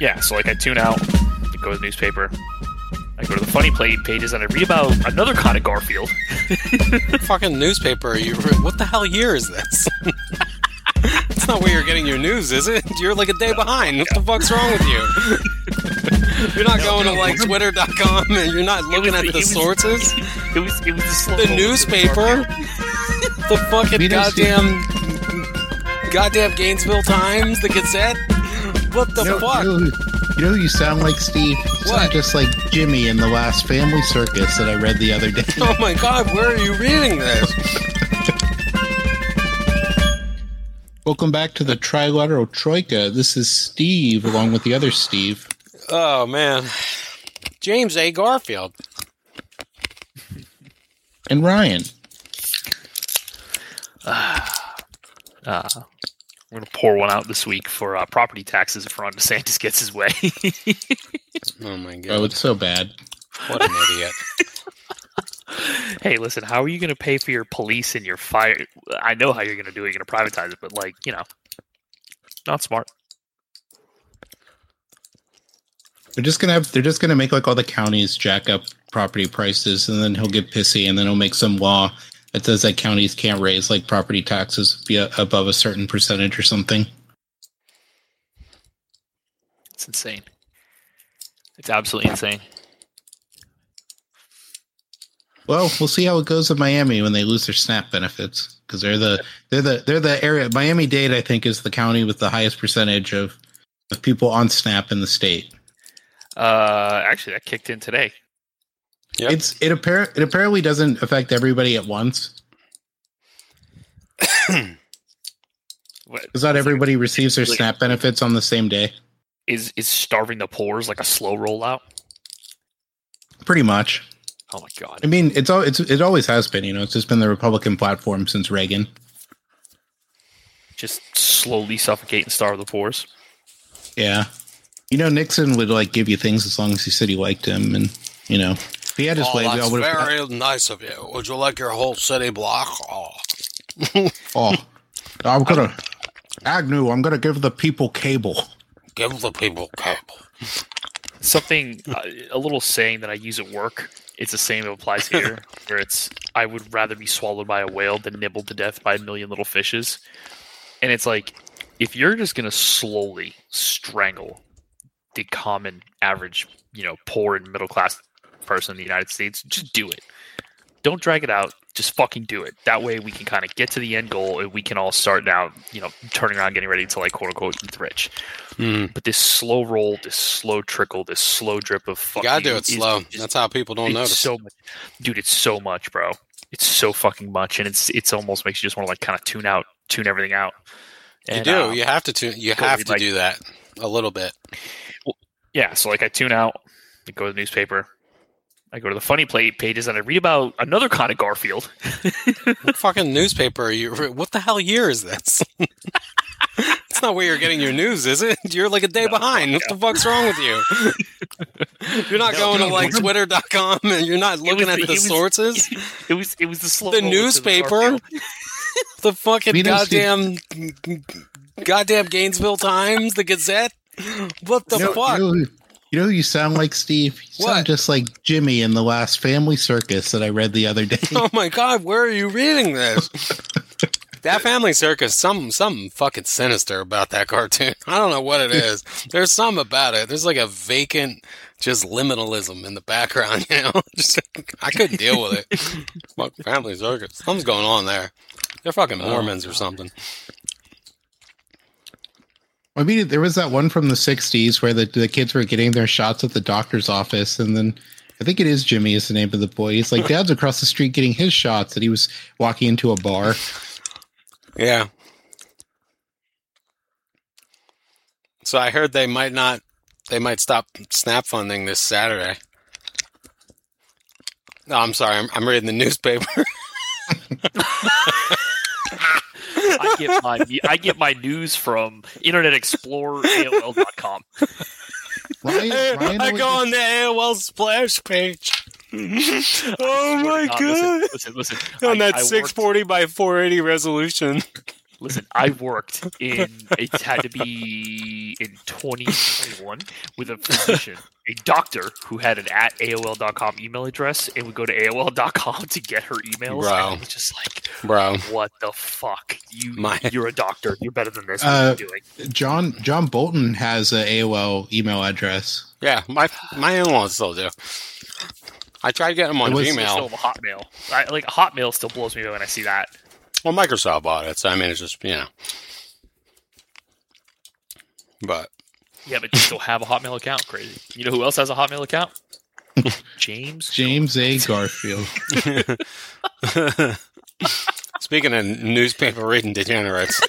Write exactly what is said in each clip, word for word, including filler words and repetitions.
Yeah, so like I tune out, I go to the newspaper, I go to the funny play pages, and I read about another kind of Garfield. Fucking newspaper. You, what the hell year is this? It's not where you're getting your news, is it? You're like a day behind. What the fuck's wrong with you? You're not no, going no, to like twitter dot com and you're not looking at the was, sources? It was it was the, slow the newspaper. The fucking goddamn goddamn Gainesville Times, the Gazette. What the you know, fuck? You know, you know who you sound like, Steve? You what? Sound just like Jimmy in the last Family Circus that I read the other day. Oh my god, where are you reading this? Welcome back to the Trilateral Troika. This is Steve, along with the other Steve. Oh, man. James A. Garfield. And Ryan. Uh, uh, we're going to pour one out this week for uh, property taxes if Ron DeSantis gets his way. Oh, my God. Oh, it's so bad. What an idiot. Hey, listen, how are you going to pay for your police and your fire? I know how you're going to do it. You're going to privatize it, but, like, you know, not smart. They're just gonna have. They're just gonna make like all the counties jack up property prices, and then he'll get pissy, and then he'll make some law that says that counties can't raise like property taxes via above a certain percentage or something. It's insane. It's absolutely insane. Well, we'll see how it goes in Miami when they lose their SNAP benefits, because they're the they're the they're the area. Miami-Dade, I think, is the county with the highest percentage of, of people on SNAP in the state. Uh, actually, that kicked in today. Yep. It's it appar- it apparently doesn't affect everybody at once. Because not everybody receives their SNAP benefits on the same day. Is is starving the poor like a slow rollout? Pretty much. Oh my god! I mean, it's all it's it always has been. You know, it's just been the Republican platform since Reagan. Just slowly suffocate and starve the poor. Yeah, you know, Nixon would like give you things as long as he said he liked him, and you know, if he had his oh, way, that's we all very have... nice of you. Would you like your whole city block? Oh, oh, I'm gonna Agnew. I'm gonna give the people cable. Give the people cable. Something, uh, a little saying that I use at work. It's the same that applies here, where it's, I would rather be swallowed by a whale than nibbled to death by a million little fishes. And it's like, if you're just going to slowly strangle the common average, you know, poor and middle class person in the United States, just do it. Don't drag it out. Just fucking do it. That way we can kind of get to the end goal and we can all start now, you know, turning around, getting ready to like quote unquote eat rich. Mm. But this slow roll, this slow trickle, this slow drip of fucking. You gotta do it slow. Just, That's how people don't notice. So much, dude. It's so much, bro. It's so fucking much, and it's it's almost makes you just want to like kind of tune out, tune everything out. And, you do. Um, you have to tune. You have to like, do that a little bit. Well, yeah. So like I tune out. I go to the newspaper. I go to the funny play pages and I read about another kind of Garfield. What fucking newspaper are you? What the hell year is this? It's not where you're getting your news, is it? You're like a day no, behind. What no. the fuck's wrong with you? You're not no, going no, to like twitter dot com and you're not looking at the, the sources? It was it was the slow The newspaper? The fucking we goddamn goddamn Gainesville Times, the Gazette? What the you know, fuck? You know, You know who you sound like, Steve? You what? sound just like Jimmy in the last Family Circus that I read the other day. Oh my god, where are you reading this? That Family Circus, some something fucking sinister about that cartoon. I don't know what it is. There's something about it. There's like a vacant, just liminalism in the background, you know? Just, I couldn't deal with it. Fuck Family Circus. Something's going on there. They're fucking Mormons or something. I mean, there was that one from the sixties where the, the kids were getting their shots at the doctor's office, and then I think it is Jimmy is the name of the boy. He's like, Dad's across the street getting his shots, and he was walking into a bar. Yeah. So I heard they might not, they might stop SNAP funding this Saturday. No, I'm sorry, I'm, I'm reading the newspaper. I get my I get my news from Internet Explorer A O L dot com. Ryan, Ryan I go on the A O L splash page. Oh my god! Listen, listen, listen. On I, that I six forty worked, by four eighty resolution. Listen, I worked in, it had to be in twenty twenty-one with a physician, a doctor who had an at A O L dot com email address and would go to A O L dot com to get her emails. Bro. And I was just like, Bro. what the fuck? You, My- you're a doctor. You're better than this. What Uh, are you doing? John John Bolton has a A O L email address. Yeah, my my in-laws still do. I tried getting them on It was- Still Gmail. have a Hotmail. I, like, Hotmail still blows me away when I see that. Well, Microsoft bought it, so I mean, it's just, you know. But, Yeah, but you still have a Hotmail account. Crazy. You know who else has a Hotmail account? James. James A. Garfield. speaking of newspaper reading degenerates,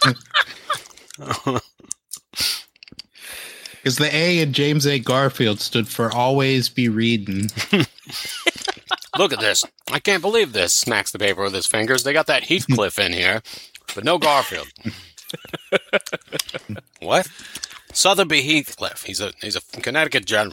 Because the A in James A. Garfield stood for always be reading. look at this. I can't believe this. Smacks the paper with his fingers. They got that Heathcliff in here, but no Garfield. What? Sotheby Heathcliff. He's a he's a Connecticut general.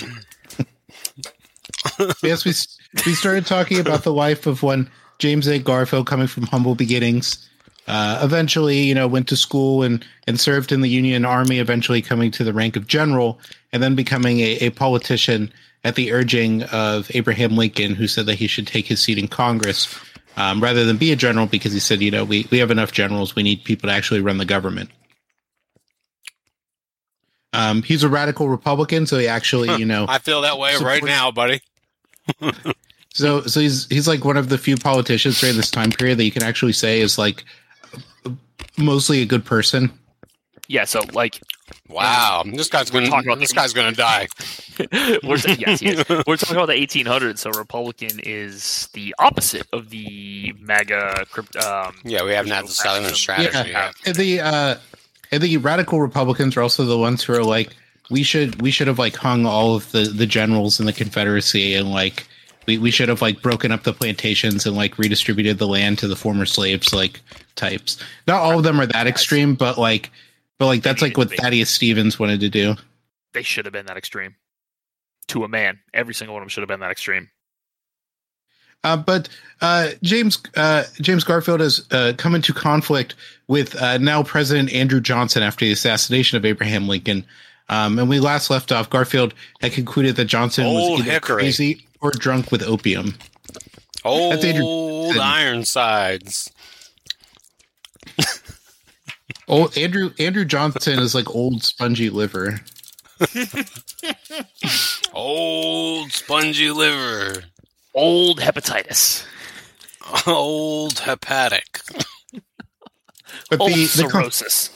Yes, we we started talking about the life of one James A. Garfield, coming from humble beginnings. Uh, eventually, you know, went to school and, and served in the Union Army, eventually coming to the rank of general, and then becoming a, a politician at the urging of Abraham Lincoln, who said that he should take his seat in Congress um, rather than be a general, because he said, you know, we, we have enough generals. We need people to actually run the government. Um, he's a radical Republican, so he actually, you know, I feel that way right supports- now, buddy. So, so he's he's like one of the few politicians during this time period that you can actually say is like mostly a good person. Yeah, so, like, Wow, this guy's We're gonna talking about this the- guy's gonna die. we're, yes, he is. We're talking about the eighteen hundreds, so Republican is the opposite of the MAGA crypt. Um, Yeah, we haven't had the Southern strategy Yeah. yet. And the uh, and the radical Republicans are also the ones who are like, we should we should have like hung all of the, the generals in the Confederacy, and like we, we should have like broken up the plantations and like redistributed the land to the former slaves, like types. Not all of them are that extreme, but like but like that's like what Thaddeus Stevens wanted to do. they should have been that extreme. To a man. Every single one of them should have been that extreme. Uh, but uh, James uh, James Garfield has uh, come into conflict with uh, now President Andrew Johnson after the assassination of Abraham Lincoln. Um, and we last left off, Garfield had concluded that Johnson Old was either hickory. crazy or drunk with opium. Old Andrew- Ironsides. Old Andrew Andrew Johnson is like old spongy liver. Old spongy liver. Old hepatitis. Old hepatic. But Old the the, con- cirrhosis.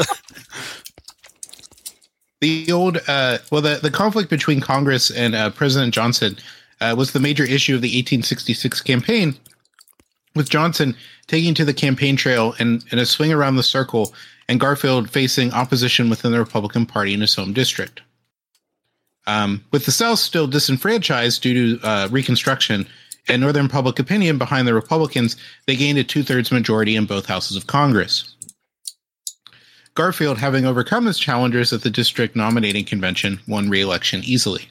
the old uh, well the, the conflict between Congress and uh, President Johnson uh, was the major issue of the eighteen sixty-six campaign, with Johnson taking to the campaign trail in, in a swing around the circle, and Garfield facing opposition within the Republican Party in his home district. Um, with the South still disenfranchised due to uh, Reconstruction and Northern public opinion behind the Republicans, they gained a two-thirds majority in both houses of Congress. Garfield, having overcome his challengers at the district nominating convention, won re-election easily.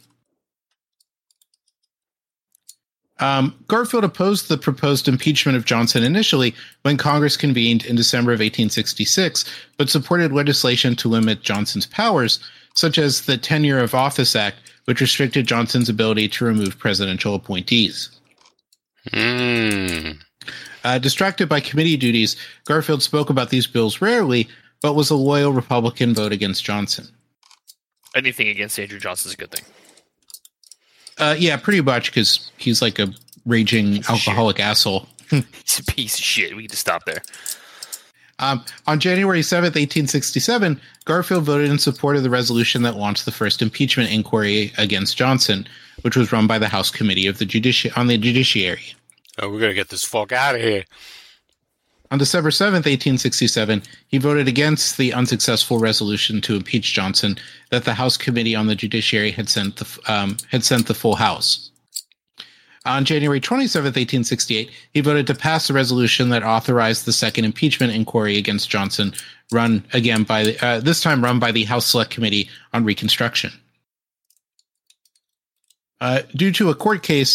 Um, Garfield opposed the proposed impeachment of Johnson initially when Congress convened in December of eighteen sixty-six, but supported legislation to limit Johnson's powers, such as the Tenure of Office Act, which restricted Johnson's ability to remove presidential appointees. Mm. Uh, distracted by committee duties, Garfield spoke about these bills rarely, but was a loyal Republican vote against Johnson. Anything against Andrew Johnson is a good thing. Uh, yeah, pretty much, because he's like a raging alcoholic asshole. He's a piece of shit. We can just stop there. Um, on January seventh, eighteen sixty-seven, Garfield voted in support of the resolution that launched the first impeachment inquiry against Johnson, which was run by the House Committee of the Judici- on the Judiciary. Oh, we're gonna get this fuck out of here. On December seventh, eighteen sixty-seven, he voted against the unsuccessful resolution to impeach Johnson that the House Committee on the Judiciary had sent the um, had sent the full House. On January twenty-seventh, eighteen sixty-eight, he voted to pass the resolution that authorized the second impeachment inquiry against Johnson, run again by the, uh, this time run by the House Select Committee on Reconstruction. Uh, due to a court case,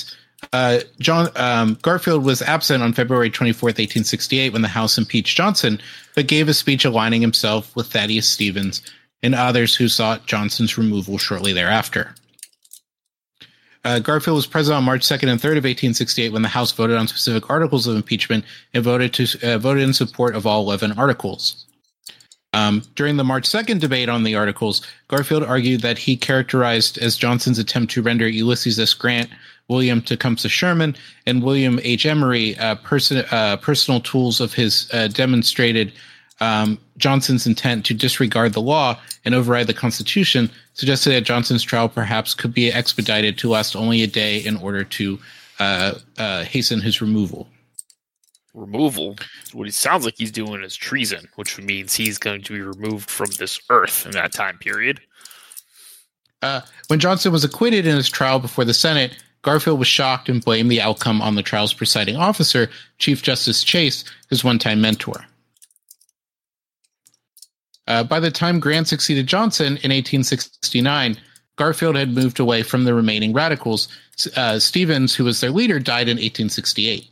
Uh, John um, Garfield was absent on February twenty-fourth, eighteen sixty-eight, when the House impeached Johnson, but gave a speech aligning himself with Thaddeus Stevens and others who sought Johnson's removal shortly thereafter. Uh, Garfield was present on March second and third of eighteen sixty-eight when the House voted on specific articles of impeachment and voted to uh, voted in support of all eleven articles. Um, during the March second debate on the articles, Garfield argued that he characterized as Johnson's attempt to render Ulysses S. Grant, William Tecumseh Sherman, and William H. Emery uh, person, uh, personal tools of his uh, demonstrated um, Johnson's intent to disregard the law and override the Constitution, suggested that Johnson's trial perhaps could be expedited to last only a day in order to uh, uh, hasten his removal. Removal? What it sounds like he's doing is treason, which means he's going to be removed from this earth in that time period. Uh, when Johnson was acquitted in his trial before the Senate, Garfield was shocked and blamed the outcome on the trial's presiding officer, Chief Justice Chase, his one-time mentor. Uh, by the time Grant succeeded Johnson in eighteen sixty-nine, Garfield had moved away from the remaining radicals. Uh, Stevens, who was their leader, died in eighteen sixty-eight.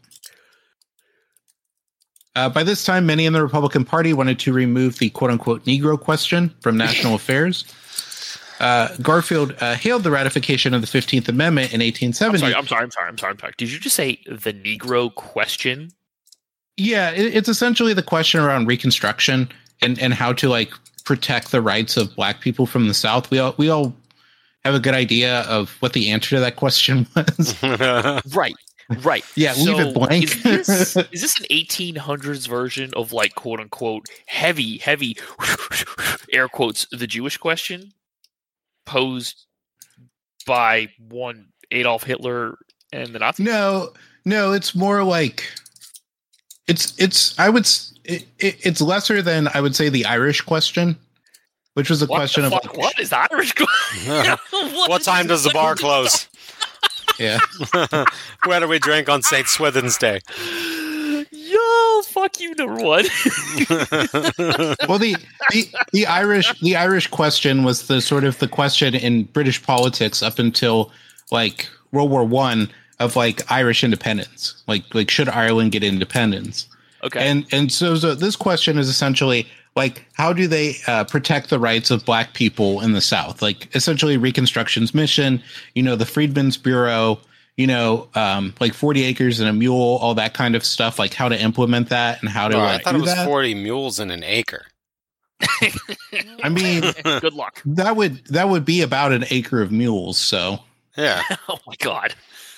Uh, by this time, many in the Republican Party wanted to remove the quote-unquote Negro question from national affairs. Uh, Garfield uh, hailed the ratification of the fifteenth Amendment in eighteen seventy. I'm sorry, I'm sorry, I'm sorry, I'm sorry, I'm sorry. Did you just say the Negro question? Yeah, it, it's essentially the question around Reconstruction and, and how to like protect the rights of Black people from the South. We all we all have a good idea of what the answer to that question was. Right, right. Yeah, leave So it blank. Is this, is this an eighteen hundreds version of like quote unquote heavy, heavy air quotes the Jewish question posed by one Adolf Hitler and the Nazis? No, no, it's more like it's it's I would s- it, it, it's lesser than I would say the Irish question, which was a What question the of fuck? like, What is the Irish question? What time does the bar close? yeah. Where do we drink on Saint Swithin's Day? Yo, fuck you, number one. Well, the, the the Irish the Irish question was the sort of the question in British politics up until like World War One of like Irish independence, like like should Ireland get independence? Okay, And and so, so this question is essentially like how do they uh, protect the rights of Black people in the South? Like essentially Reconstruction's mission, you know, the Freedmen's Bureau, you know, um, like forty acres and a mule, all that kind of stuff, like how to implement that and how to Oh, I like, thought do it was that. forty mules in an acre. I mean, good luck. that would that would be about an acre of mules. So Yeah. Oh my god.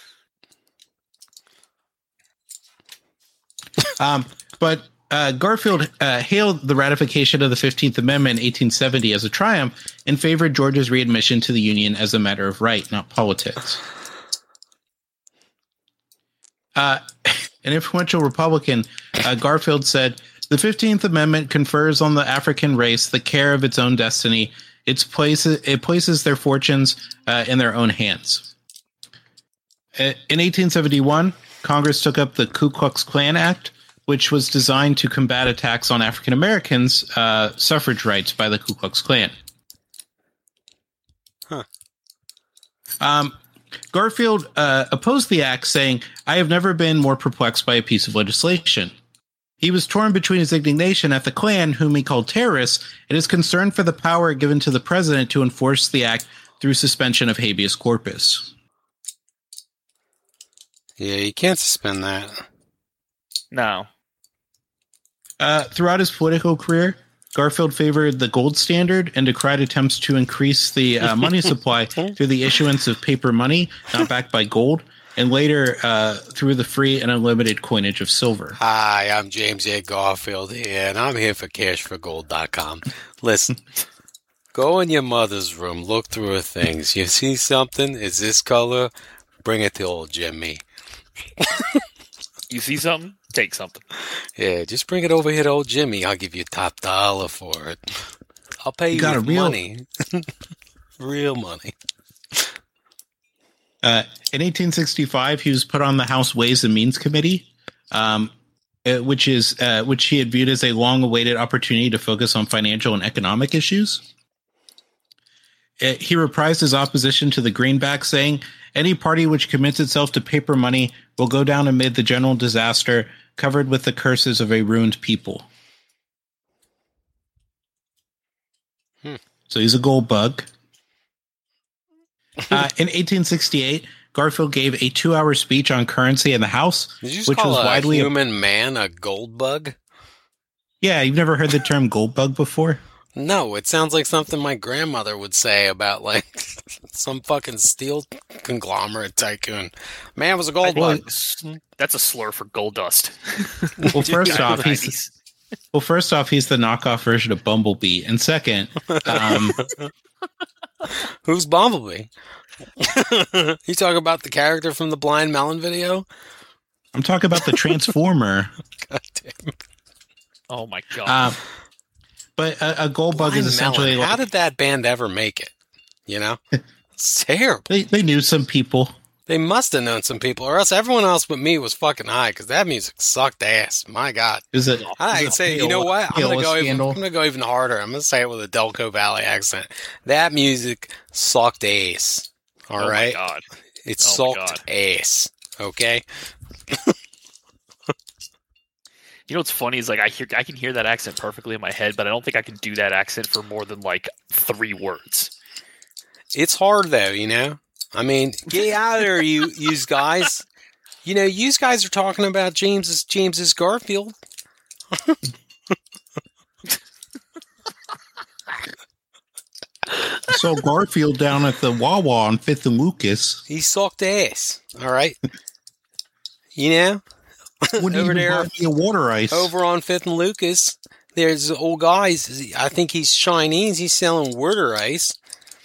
Um, but uh, Garfield uh, hailed the ratification of the fifteenth Amendment in eighteen seventy as a triumph and favored Georgia's readmission to the Union as a matter of right, not politics. Uh, an influential Republican, uh, Garfield said, "The fifteenth Amendment confers on the African race the care of its own destiny. It's places, it places their fortunes uh, in their own hands." In eighteen seventy-one, Congress took up the Ku Klux Klan Act, which was designed to combat attacks on African Americans' uh, suffrage rights by the Ku Klux Klan. Huh. Um, Garfield uh, opposed the act, saying, "I have never been more perplexed by a piece of legislation." He was torn between his indignation at the Klan, whom he called terrorists, and his concern for the power given to the president to enforce the act through suspension of habeas corpus. Yeah, you can't suspend that. No. Uh, throughout his political career, Garfield favored the gold standard and decried attempts to increase the uh, money supply through the issuance of paper money, not backed by gold, and later uh, through the free and unlimited coinage of silver. Hi, I'm James A. Garfield here, and I'm here for cash for gold dot com. Listen, go in your mother's room, look through her things. You see something? Is this color? Bring it to old Jimmy. You see something? Take something. Yeah, just bring it over here to old Jimmy. I'll give you top dollar for it. I'll pay you, You got with a real- money. Real money. Uh, in eighteen sixty-five, he was put on the House Ways and Means Committee, um, uh, which is uh, which he had viewed as a long-awaited opportunity to focus on financial and economic issues. Uh, he reprised his opposition to the greenback, saying, "Any party which commits itself to paper money will go down amid the general disaster, covered with the curses of a ruined people." Hmm. So he's a gold bug. Uh, in eighteen sixty-eight, Garfield gave a two-hour speech on currency in the House, Did you just which call was a widely. human man a gold bug? Yeah, you've never heard the term gold bug before? No, it sounds like something my grandmother would say about like some fucking steel conglomerate tycoon. Man was a gold Well, bug. that's a slur for gold dust. Well, first Back in off, the he's nineties. well, first off, he's the knockoff version of Bumblebee, and second, um, Who's Bumblebee? You talking about the character from the Blind Melon video? I'm talking about the Transformer. God damn. Oh my god. Um, but a, a gold bug Blind is essentially Melon. like, How did that band ever make it? You know? It's terrible. they, they knew some people. They must have known some people, or else everyone else but me was fucking high, because that music sucked ass. My God. Is it? I is it say, you know Paola- what? I'm gonna Paola go even. scandal? I'm gonna go even harder. I'm gonna say it with a Delco Valley accent. That music sucked ass. All oh right, my god. it Oh my sucked ass. Okay. You know what's funny is like I hear I can hear that accent perfectly in my head, but I don't think I can do that accent for more than like three words. It's hard though, you know. I mean, get out of there, you yous guys. You know, yous guys are talking about James's James's Garfield. I saw Garfield down at the Wawa on Fifth and Lucas. He sucked ass. All right. You know, Wouldn't Over even there- buy me a water ice. over on Fifth and Lucas, there's an old guy. he's- I think he's Chinese. He's selling water ice.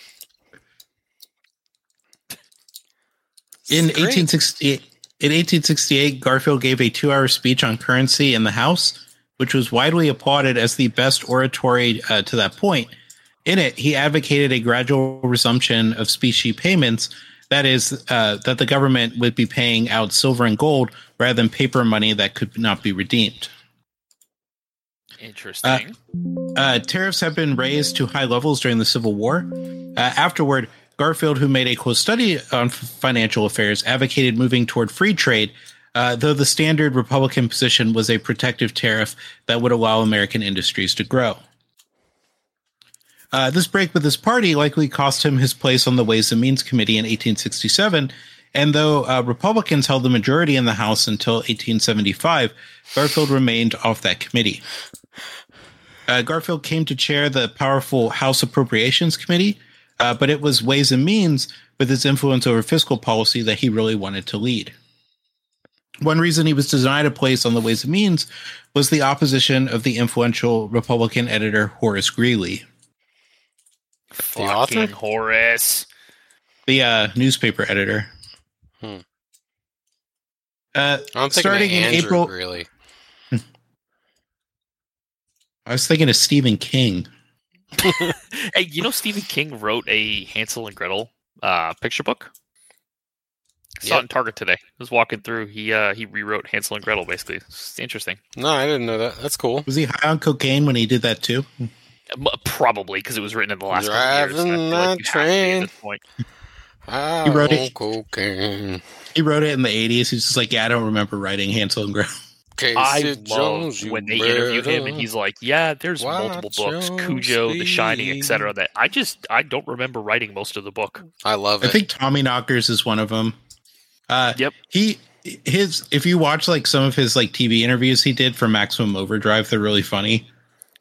In It's great. eighteen sixty-eight, in eighteen sixty-eight, Garfield gave a two-hour speech on currency in the House, which was widely applauded as the best oratory uh, to that point. In it, he advocated a gradual resumption of specie payments, that is, uh, that the government would be paying out silver and gold rather than paper money that could not be redeemed. Interesting. Uh, tariffs have been raised to high levels during the Civil War. Uh, afterward, Garfield, who made a close study on f- financial affairs, advocated moving toward free trade, uh, though the standard Republican position was a protective tariff that would allow American industries to grow. Uh, this break with his party likely cost him his place on the Ways and Means Committee in eighteen sixty-seven, and though uh, Republicans held the majority in the House until eighteen seventy-five, Garfield remained off that committee. Uh, Garfield came to chair the powerful House Appropriations Committee, uh, but it was Ways and Means, with his influence over fiscal policy, that he really wanted to lead. One reason he was denied a place on the Ways and Means was the opposition of the influential Republican editor Horace Greeley, The author? Fucking Horace. the uh, newspaper editor. Hmm. Uh, I'm thinking starting of in Andrew, April, really. I was thinking of Stephen King. Hey, you know Stephen King wrote a Hansel and Gretel uh, picture book? I saw Yep. it in Target today. I was walking through. He uh, he rewrote Hansel and Gretel, basically. It's interesting. No, I didn't know that. That's cool. Was he high on cocaine when he did that too? M- Probably because it was written in the last couple of years. Driving I feel that like you have to be at train. this point. I He wrote it- want cocaine. He wrote it in the eighties. He's just like, yeah, I don't remember writing Hansel and Gretel. Casey I love Jones, you when they interviewed him and better he's like, "Yeah, there's multiple watch books, your Cujo, The Shining, et cetera." speed. That I just I don't remember writing most of the book. I love I it. think Tommy Knockers is one of them. Uh, Yep. He his if you watch like some of his like T V interviews he did for Maximum Overdrive, they're really funny.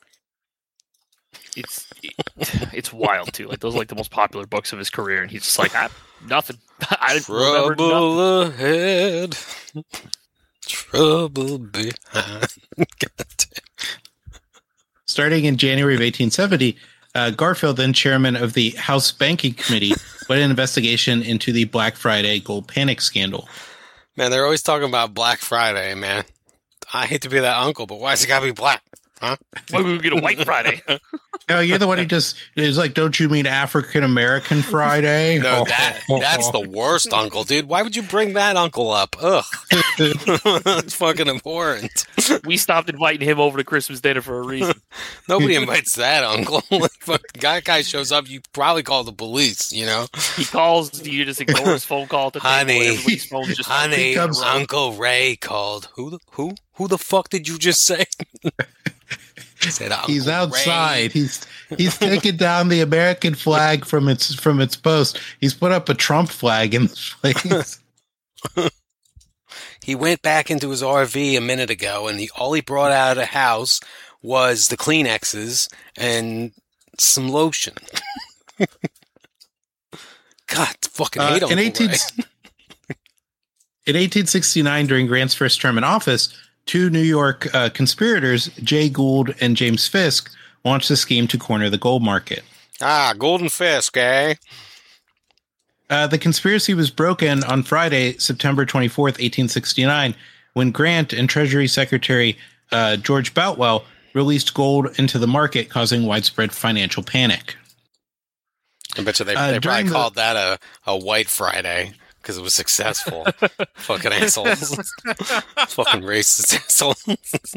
It's it's wild too. Like those are like the most popular books of his career, and he's just like, ah, nothing. I didn't remember nothing. Trouble ahead. Trouble behind. God damn. Starting in January of eighteen seventy, uh, Garfield, then chairman of the House Banking Committee, led an investigation into the Black Friday gold panic scandal. Man, they're always talking about Black Friday, man. I hate to be that uncle, but why's it gotta be black? Huh? Why would we get a White Friday? No, you're the one who just is like, don't you mean African American Friday? No, that that's the worst uncle, dude. Why would you bring that uncle up? Ugh. That's fucking abhorrent. We stopped inviting him over to Christmas dinner for a reason. Nobody invites that uncle. Like, fucking guy guy shows up, you probably call the police. You know, He calls, you just ignore his phone call at the Honey. table. Everybody's phone's just honey, comes- Uncle Ray called. Who? The, who? Who the fuck did you just say? He said, Uncle He's Ray. outside. He's he's taken down the American flag from its from its post. He's put up a Trump flag in this place. He went back into his R V a minute ago, and he, all he brought out of the house was the Kleenexes and some lotion. God, fucking hate Uh, Uncle in eighteen Ray. in eighteen sixty-nine, during Grant's first term in office, two New York uh, conspirators, Jay Gould and James Fisk, launched a scheme to corner the gold market. Ah, Golden Fisk, eh? Uh, the conspiracy was broken on Friday, September twenty-fourth, eighteen sixty-nine, when Grant and Treasury Secretary uh, George Boutwell released gold into the market, causing widespread financial panic. I bet you they, Uh, they probably during the- called that a, a White Friday because it was successful. Fucking assholes. Fucking racist assholes.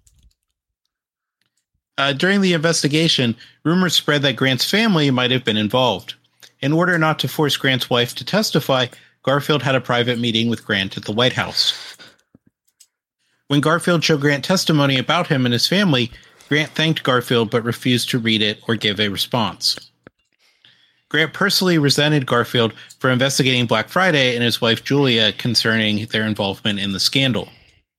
Uh, during the investigation, rumors spread that Grant's family might have been involved. In order not to force Grant's wife to testify, Garfield had a private meeting with Grant at the White House. When Garfield showed Grant testimony about him and his family, Grant thanked Garfield but refused to read it or give a response. Grant personally resented Garfield for investigating Black Friday and his wife Julia concerning their involvement in the scandal.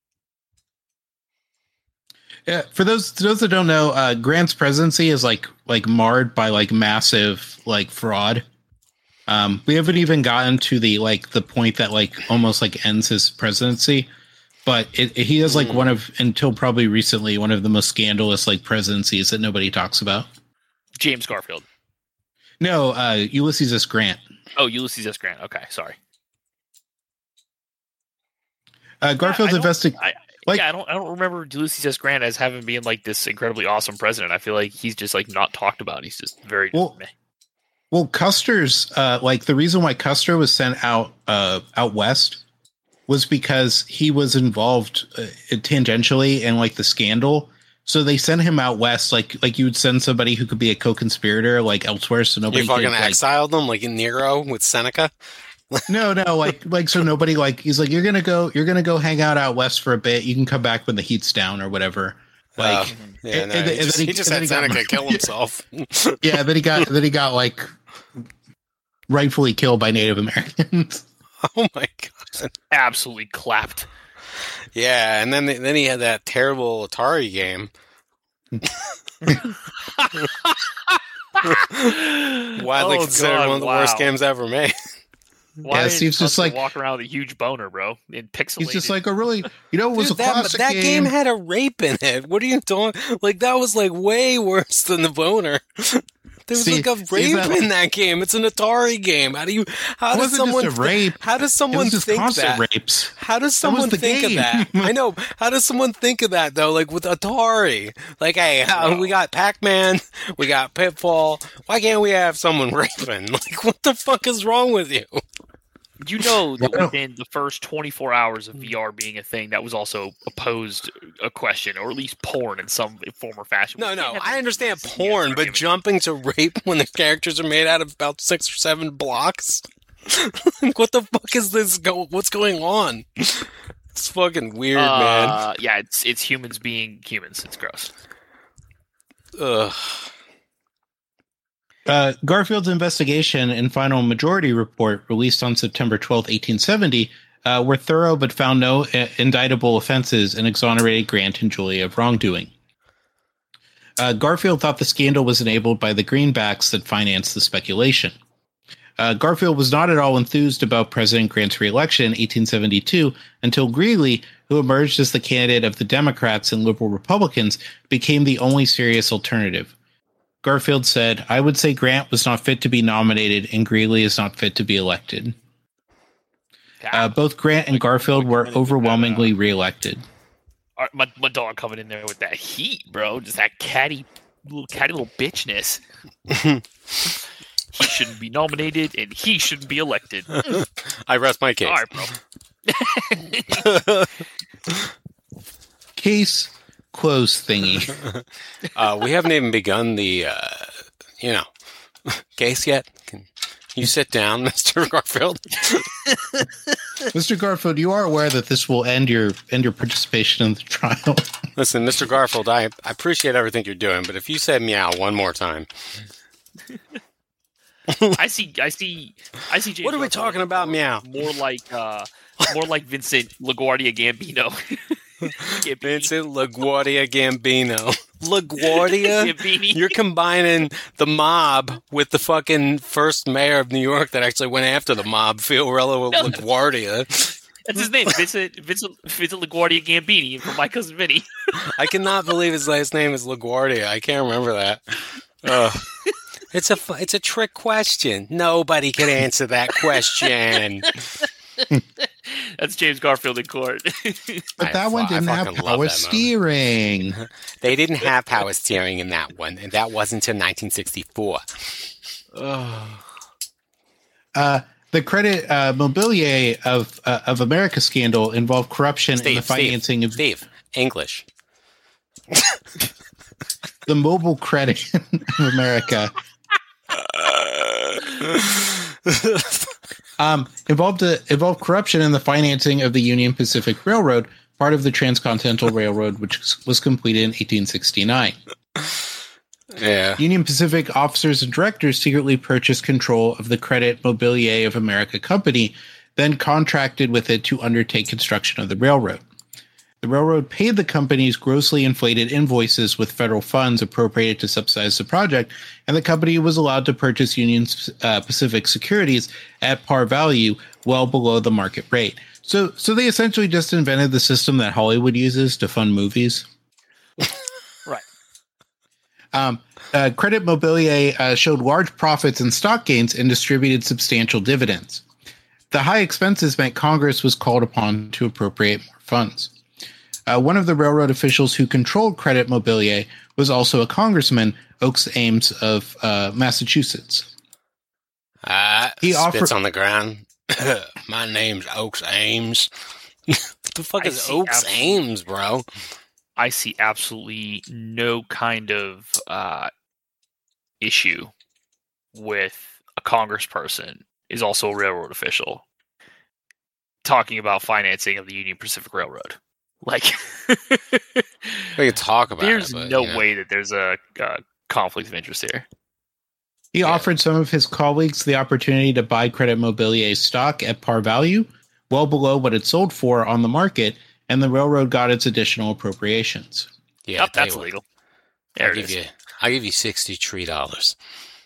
Yeah, for those those that don't know, uh, Grant's presidency is like like marred by like massive like fraud. Um, we haven't even gotten to the like the point that like almost like ends his presidency, but it, it, he is like Mm. one of until probably recently one of the most scandalous like presidencies that nobody talks about. James Garfield. No, uh, Ulysses S. Grant. Oh, Ulysses S. Grant. Okay, sorry. Uh, Garfield's I don't- investing. I, Like- yeah, I don't. I don't remember Ulysses S. Grant as having been like this incredibly awesome president. I feel like he's just like not talked about. He's just very. Well, meh. Well, Custer's uh, like the reason why Custer was sent out uh, out west was because he was involved uh, tangentially in like the scandal. So they sent him out west, like like you would send somebody who could be a co-conspirator like elsewhere. So nobody You fucking could, like, exiled them like in Nero with Seneca? no, no, like like so nobody like he's like you're gonna go you're gonna go hang out out west for a bit. You can come back when the heat's down or whatever. Like Uh, yeah, and- no, and he, then just, he- he just and had then he got Seneca murdered. kill himself. yeah, then he got then he got like rightfully killed by Native Americans. Oh my god! Absolutely clapped. Yeah, and then then he had that terrible Atari game. Widely Oh, considered God, one of the wow. worst games ever made. Why Yeah, did Steve's just Custer like- walk around with a huge boner, bro, in pixelated. He's just like a really, you know, it was Dude, a that, classic that game. game. had a rape in it. What are you doing? Like that was like way worse than the boner. There was See- like a see, rape that- in that game. It's an Atari game. How do you? How It does wasn't someone? just a rape. How does It someone was just think constant that? rapes. How does was someone the think game. of that? I know. How does someone think of that though? Like with Atari, like, hey, how, we got Pac-Man, we got Pitfall. Why can't we have someone raping? Like, what the fuck is wrong with you? You know that Well- within the first twenty-four hours of V R being a thing, that was also opposed a question, or at least porn in some form or fashion. No, We no, can't have I this understand C S porn, but argument. jumping to rape when the characters are made out of about six or seven blocks. Like, what the fuck is this? Go- What's going on? It's fucking weird, man. Uh, yeah, it's it's humans being humans. It's gross. Ugh. Uh, Garfield's investigation and final majority report, released on September twelfth, eighteen seventy, uh, were thorough but found no uh, indictable offenses and exonerated Grant and Julia of wrongdoing. Uh, Garfield thought the scandal was enabled by the greenbacks that financed the speculation. Uh, Garfield was not at all enthused about President Grant's reelection in eighteen seventy-two until Greeley, who emerged as the candidate of the Democrats and liberal Republicans, became the only serious alternative. Garfield said, "I would say Grant was not fit to be nominated and Greeley is not fit to be elected." Uh, both Grant and Garfield were overwhelmingly reelected. Our- my, my dog coming in there with that heat, bro. Just that catty little catty little bitchness. He shouldn't be nominated, and he shouldn't be elected. All I rest my case. right, bro. Case closed thingy. uh, we haven't even begun the uh, you know, case yet? Can you sit down, Mister Garfield? Mister Garfield, you are aware that this will end your end your participation in the trial. Listen, Mister Garfield, I, I appreciate everything you're doing, but if you say meow one more time. I see I see I see James What are we Garfield talking about, meow? More like uh more like Vincent LaGuardia Gambino. Gambini. Vincent LaGuardia Gambino. LaGuardia? Gambini. You're combining the mob with the fucking first mayor of New York that actually went after the mob, Fiorello No. LaGuardia. That's his name, Vincent Vincent Vincent LaGuardia Gambini from My Cousin Vinny. I cannot believe his last name is LaGuardia. I can't remember that. Ugh. It's a fu- it's a trick question. Nobody can answer that question. That's James Garfield in court. But I that one fu- I didn't have fucking love power that movie. steering. They didn't have power steering in that one, and that wasn't until nineteen sixty-four. Uh, the Credit uh, Mobilier of uh, of America scandal involved corruption in the financing Steve, of Steve, English. the Mobile Credit of America. um, involved uh, involved corruption in the financing of the Union Pacific Railroad, part of the Transcontinental Railroad, which was completed in eighteen sixty-nine. Yeah. Union Pacific officers and directors secretly purchased control of the Credit Mobilier of America company, then contracted with it to undertake construction of the railroad. The railroad paid the company's grossly inflated invoices with federal funds appropriated to subsidize the project, and the company was allowed to purchase Union uh, Pacific securities at par value, well below the market rate. So, so they essentially just invented the system that Hollywood uses to fund movies. Right. Um, uh, Credit Mobilier uh, showed large profits and stock gains and distributed substantial dividends. The high expenses meant Congress was called upon to appropriate more funds. Uh, one of the railroad officials who controlled Credit Mobilier was also a congressman, Oakes Ames of uh, Massachusetts. Uh, He spits offered- on the ground. My name's Oakes Ames. What the fuck I is see Oakes absolutely- Ames, bro? I see absolutely no kind of uh, issue with a congressperson is also a railroad official talking about financing of the Union Pacific Railroad. Like, We could talk about there's it. but, no you know. way that there's a, uh conflict of interest here. He Yeah. offered some of his colleagues the opportunity to buy Credit Mobilier's stock at par value, well below what it sold for on the market, and the railroad got its additional appropriations. Yeah, Yep, tell that's you what, illegal. There I'll it give is. you. I'll give you sixty-three dollars.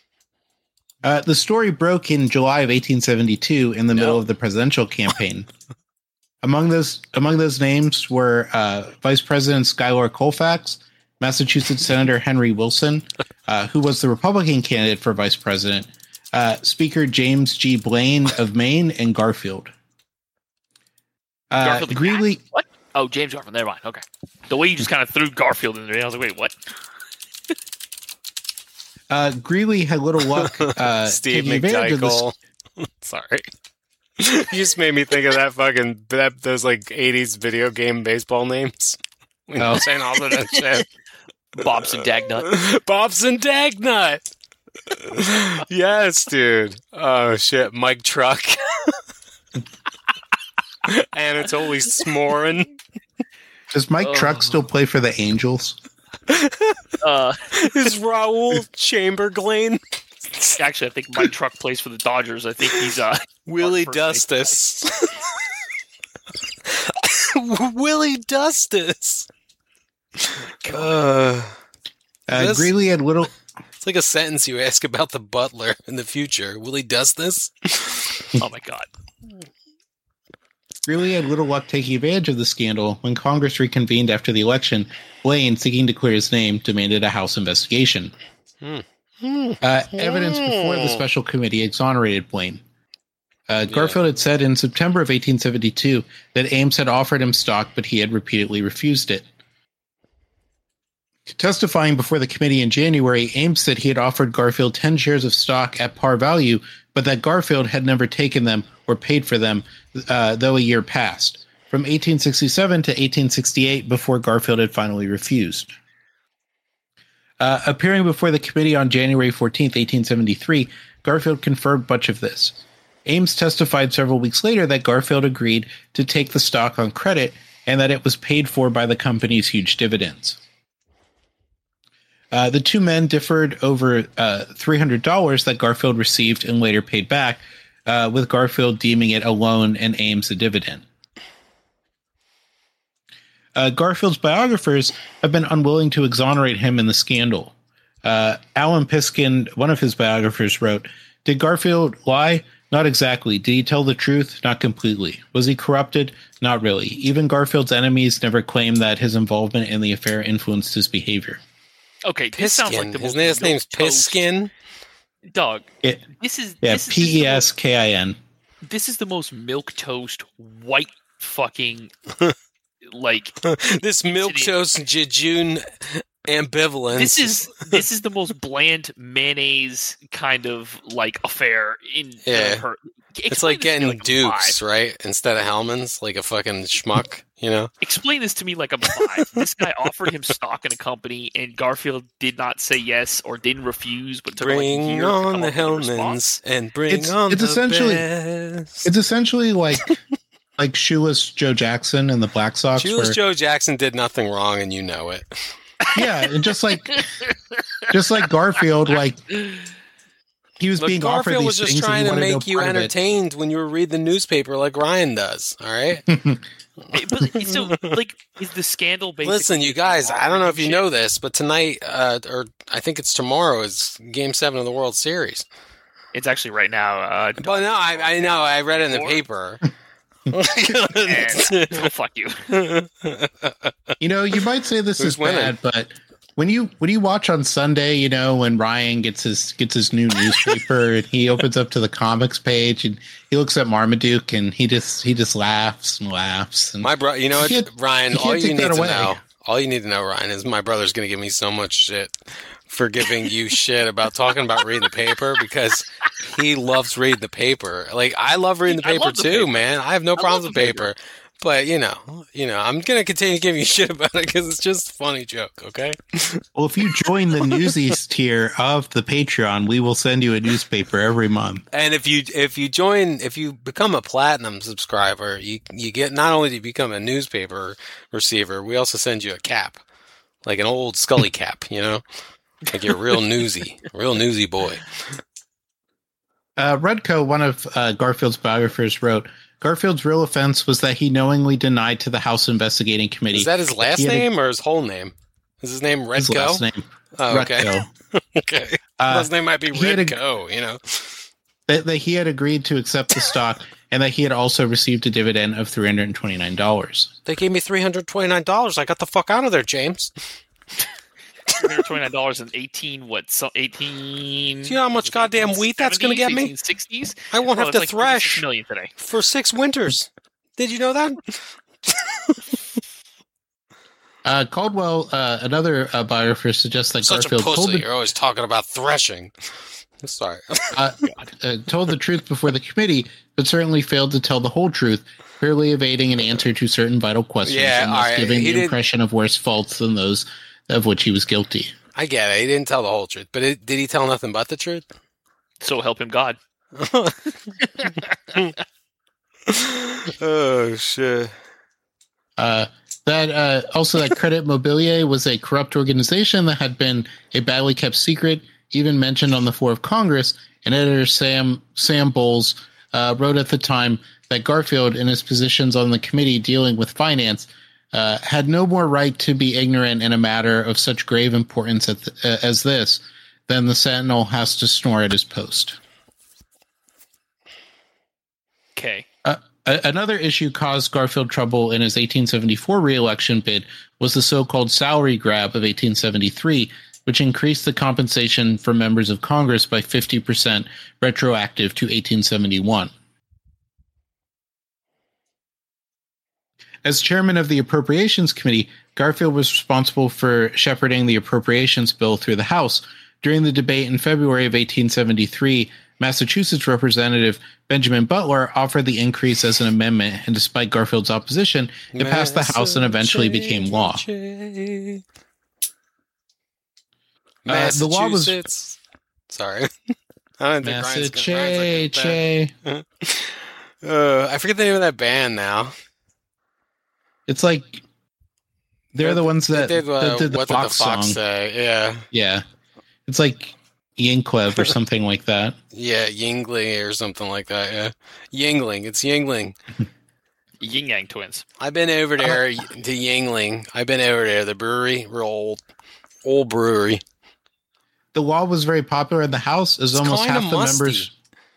Uh, the story broke in July of eighteen seventy-two in the middle No. of the presidential campaign. among those among those names were uh, Vice President Schuyler Colfax, Massachusetts Senator Henry Wilson, uh, who was the Republican candidate for vice president, uh, Speaker James G. Blaine of Maine, and Garfield. Uh, Garfield the cat? Greeley, What? Oh, James Garfield. Never mind. Okay. The way you just kind of threw Garfield in there, I was like, wait, what? uh, Greeley had little luck uh, Steve taking advantage of this. McDyke. Sorry. You just made me think of that fucking that those like eighties video game baseball names. When you Oh. were saying all of that shit. Bobson Dagnut. Bobson Dagnut. Yes, dude. Oh shit, Mike Truck. Anatoly Smorin. Does Mike Oh. Truck still play for the Angels? Uh, Is Raul Chamberlain. actually, I think Mike Truck plays for the Dodgers. I think he's uh, Willie Mark first Dustus. Willie Dustus. Uh, Uh, This- Greeley had little. it's like a sentence you ask about the butler in the future. Willie Dustus? oh my god. Greeley had little luck taking advantage of the scandal. When Congress reconvened after the election, Blaine, seeking to clear his name, demanded a House investigation. Hmm. Uh, evidence before the special committee exonerated Blaine. Uh, Garfield had said in September of eighteen seventy-two that Ames had offered him stock, but he had repeatedly refused it. Testifying before the committee in January, Ames said he had offered Garfield ten shares of stock at par value, but that Garfield had never taken them or paid for them, uh, though a year passed, from eighteen sixty-seven to eighteen sixty-eight, before Garfield had finally refused. Uh, appearing before the committee on January fourteenth, eighteen seventy-three, Garfield confirmed much of this. Ames testified several weeks later that Garfield agreed to take the stock on credit and that it was paid for by the company's huge dividends. Uh, the two men differed over uh, three hundred dollars that Garfield received and later paid back, uh, with Garfield deeming it a loan and Ames a dividend. Uh, Garfield's biographers have been unwilling to exonerate him in the scandal. Uh, Alan Piskin, one of his biographers, wrote, "Did Garfield lie? Not exactly. Did he tell the truth? Not completely. Was he corrupted? Not really. Even Garfield's enemies never claimed that his involvement in the affair influenced his behavior." Okay, this sounds like the His most last name's milquetoast- Piskin. Dog. It, This is yeah, this is P E just the S K I N. most- This is the most milk toast white fucking like. This milk toast jejune ambivalence. This is this is the most bland mayonnaise kind of like affair in Yeah. her. It's like Explain this to me getting like I'm Dukes, five. right? Instead of Hellman's, like a fucking schmuck, you know? Explain this to me like I'm five. This guy offered him stock in a company, and Garfield did not say yes or didn't refuse, but took like a Bring year to on come the up with a response. Hellmans and bring It's- on it's the essentially- best. It's essentially like like shoeless Joe Jackson and the Black Sox. Shoeless where- Joe Jackson did nothing wrong, and you know it. Yeah, and just like just like Garfield, like he was Look, being offered Garfield these was just things and trying he to wanted no make you part of it. entertained when you were reading the newspaper like Ryan does, all right? But so, like, is the scandal basically? Listen, you guys, I don't know if you know this, but tonight, uh, or I think it's tomorrow, is Game seven of the World Series. It's actually right now. Uh, But no, I, I know, I read it in the Or- paper. and, oh, fuck you. You know, you might say this Who's is bad, but when you when you watch on Sunday, you know, when Ryan gets his gets his new newspaper and he opens up to the comics page and he looks at Marmaduke and he just he just laughs and laughs. And My bro, you know what, You can't- Ryan, you all can't you take need that to away. know, all you need to know, Ryan, is my brother's going to give me so much shit for giving you shit about talking about reading the paper because he loves reading the paper. Like, I love reading the I paper love the too, paper. man. I have no I problems love with the paper. But, you know, you know, I'm going to continue to give you shit about it because it's just a funny joke, okay? well, if you join the Newsies tier of the Patreon, we will send you a newspaper every month. And if you if you join if you become a platinum subscriber, you you get not only do you become a newspaper receiver, we also send you a cap. Like an old Scully cap, you know? Like you're real newsy, real newsy boy. Uh, Rudko, one of uh, Garfield's biographers, wrote, Garfield's real offense was that he knowing knowingly to the House Investigating Committee. Is that his last he had a- name or his whole name? Is his name his Redco? last name? Oh, okay. Rutko. Okay. Uh, His name might be he had a- Redco, you know? that, that he had agreed to accept the stock and that he had also received a dividend of three hundred twenty-nine dollars. They gave me three hundred twenty-nine dollars. I got the fuck out of there, James. three hundred twenty-nine dollars and eighteen what? So eighteen. Do you know how much goddamn wheat that's gonna get me? Sixties. I won't have to like thresh million today. for six winters. Did you know that? Uh, Caldwell, uh, another uh, biographer, suggests that Such Garfield a told pussy. the, You're always talking about threshing. Sorry. uh, uh, told the truth before the committee, but certainly failed to tell the whole truth, clearly evading an answer to certain vital questions Yeah, and thus all right, giving he the did- impression of worse faults than those of which he was guilty. I get it. He didn't tell the whole truth, but it, did he tell nothing but the truth? So help him God. Oh shit! Uh, that uh, also that Credit Mobilier was a corrupt organization that had been a badly kept secret, even mentioned on the floor of Congress. And editor Sam Sam Bowles uh, wrote at the time that Garfield, in his positions on the committee dealing with finance, uh, had no more right to be ignorant in a matter of such grave importance at the, uh, as this than the Sentinel has to snore at his post. Okay. Uh, a- another issue caused Garfield trouble in his eighteen seventy-four reelection bid was the so-called salary grab of eighteen seventy-three, which increased the compensation for members of Congress by fifty percent retroactive to eighteen seventy-one. As chairman of the Appropriations Committee, Garfield was responsible for shepherding the appropriations bill through the House. During the debate in February of eighteen seventy-three, Massachusetts Representative Benjamin Butler offered the increase as an amendment, and despite Garfield's opposition, it passed the House and eventually became law. Uh, the law was Massachusetts. Sorry. I don't think Ryan's gonna- Ryan's Massachusetts. like that. uh, I forget the name of that band now. It's like they're the ones that They did, uh, that did the what Fox, did the Fox song. say? Yeah. Yeah, it's like Yinklev or something like that. Yeah, Yingling or something like that, yeah. Yingling. It's Yingling. Yin Yang Twins. I've been over there to Yingling. I've been over there. The brewery, real old, old brewery. The law was very popular in the House, as It's almost kinda half the musty. members,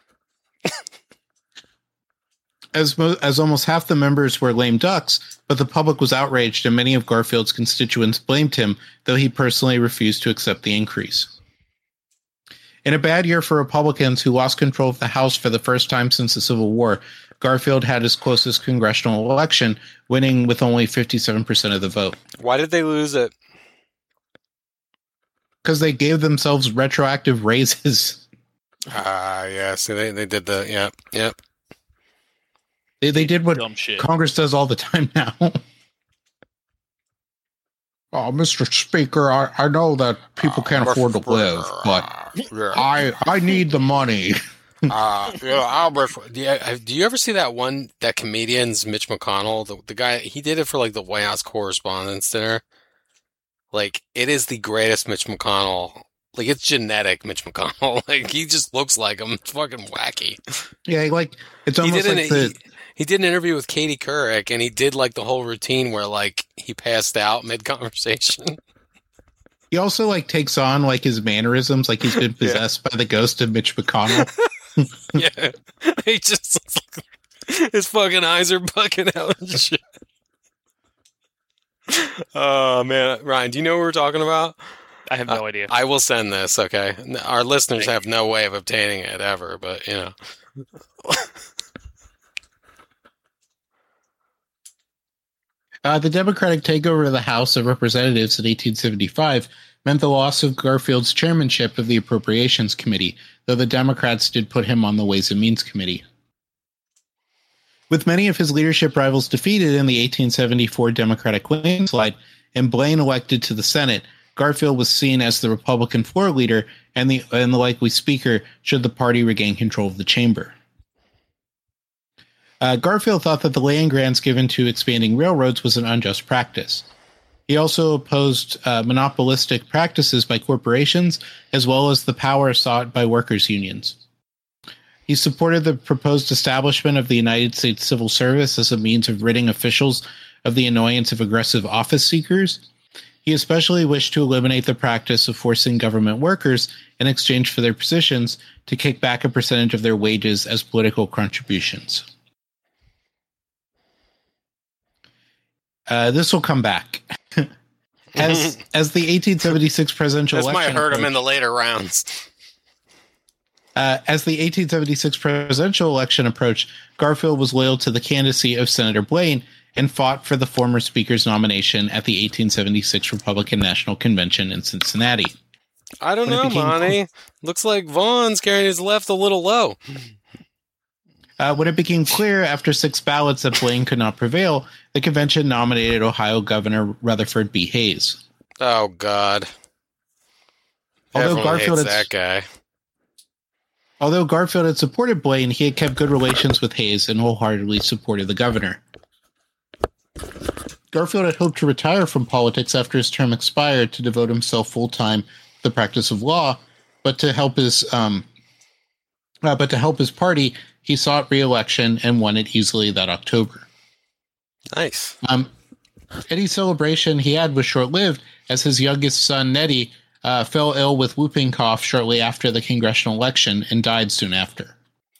as mo- as almost half the members were lame ducks. But the public was outraged, and many of Garfield's constituents blamed him, though he personally refused to accept the increase. In a bad year for Republicans, who lost control of the House for the first time since the Civil War, Garfield had his closest congressional election, winning with only fifty-seven percent of the vote. Why did they lose it? Because they gave themselves retroactive raises. Ah, yeah. See, they, they did the, yeah, yeah. They, they did what Dumb shit. Congress does all the time now. Oh, Mister Speaker, I, I know that people can't afford to live, but I I need the money. Uh, you know, I'll ref- do, you, do you ever see that one, that comedian's Mitch McConnell? The, the guy, he did it for like the White House Correspondents' Dinner. Like, it is the greatest Mitch McConnell. Like, it's genetic Mitch McConnell. Like, he just looks like him. It's fucking wacky. Yeah, like it's He almost did, an, like the he, he did an interview with Katie Couric, and he did like the whole routine where like he passed out mid-conversation. he also like takes on like his mannerisms, like he's been possessed by the ghost of Mitch McConnell. Yeah. He just looks like his fucking eyes are bucking out and shit. Oh, man. Ryan, do you know what we're talking about? I have no idea. I will send this, okay? Our listeners Thank have no way of obtaining it ever, but, you know. Uh, the Democratic takeover of the House of Representatives in eighteen seventy-five meant the loss of Garfield's chairmanship of the Appropriations Committee, though the Democrats did put him on the Ways and Means Committee. With many of his leadership rivals defeated in the eighteen seventy-four Democratic landslide and Blaine elected to the Senate, Garfield was seen as the Republican floor leader and the, and the likely speaker should the party regain control of the chamber. Uh, Garfield thought that the land grants given to expanding railroads was an unjust practice. He also opposed uh, monopolistic practices by corporations, as well as the power sought by workers' unions. He supported the proposed establishment of the United States Civil Service as a means of ridding officials of the annoyance of aggressive office seekers. He especially wished to eliminate the practice of forcing government workers, in exchange for their positions, to kick back a percentage of their wages as political contributions. Uh, this will come back. as as the eighteen seventy-six presidential This election might hurt him approached- in the later rounds. Uh, as the eighteen seventy-six presidential election approached, Garfield was loyal to the candidacy of Senator Blaine and fought for the former speaker's nomination at the eighteen seventy-six Republican National Convention in Cincinnati. I don't When it know, became Monty. Looks like Vaughn's carrying his left a little low. Uh, when it became clear after six ballots that Blaine could not prevail, the convention nominated Ohio Governor Rutherford B. Hayes. Oh, God. Although Everyone Garfield hates had- that guy. Although Garfield had supported Blaine, he had kept good relations with Hayes and wholeheartedly supported the governor. Garfield had hoped to retire from politics after his term expired to devote himself full-time to the practice of law, but to help his um, uh, but to help his party, he sought re-election and won it easily that October. Nice. Um, any celebration he had was short-lived, as his youngest son, Nettie, uh, fell ill with whooping cough shortly after the congressional election and died soon after.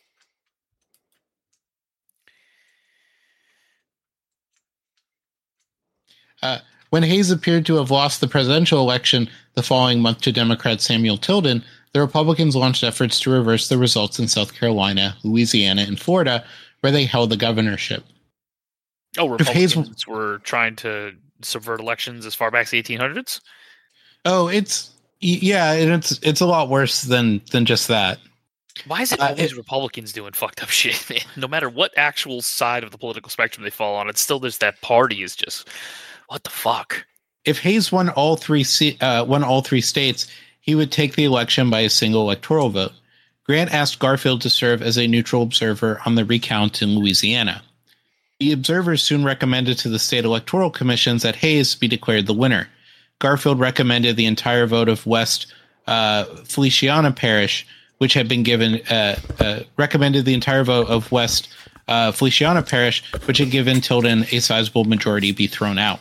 Uh, when Hayes appeared to have lost the presidential election the following month to Democrat Samuel Tilden, the Republicans launched efforts to reverse the results in South Carolina, Louisiana, and Florida, where they held the governorship. Oh, If Hayes- Republicans were trying to subvert elections as far back as the eighteen hundreds? Oh, it's yeah, and it's it's a lot worse than than just that. Why is it Uh, always it- Republicans doing fucked up shit, man? No matter what actual side of the political spectrum they fall on, it's still there's that party is just what the fuck? If Hayes won all three se- uh, won all three states, he would take the election by a single electoral vote. Grant asked Garfield to serve as a neutral observer on the recount in Louisiana. The observers soon recommended to the state electoral commissions that Hayes be declared the winner. Garfield recommended the entire vote of West uh, Feliciana Parish, which had been given, uh, uh, recommended the entire vote of West uh, Feliciana Parish, which had given Tilden a sizable majority, be thrown out.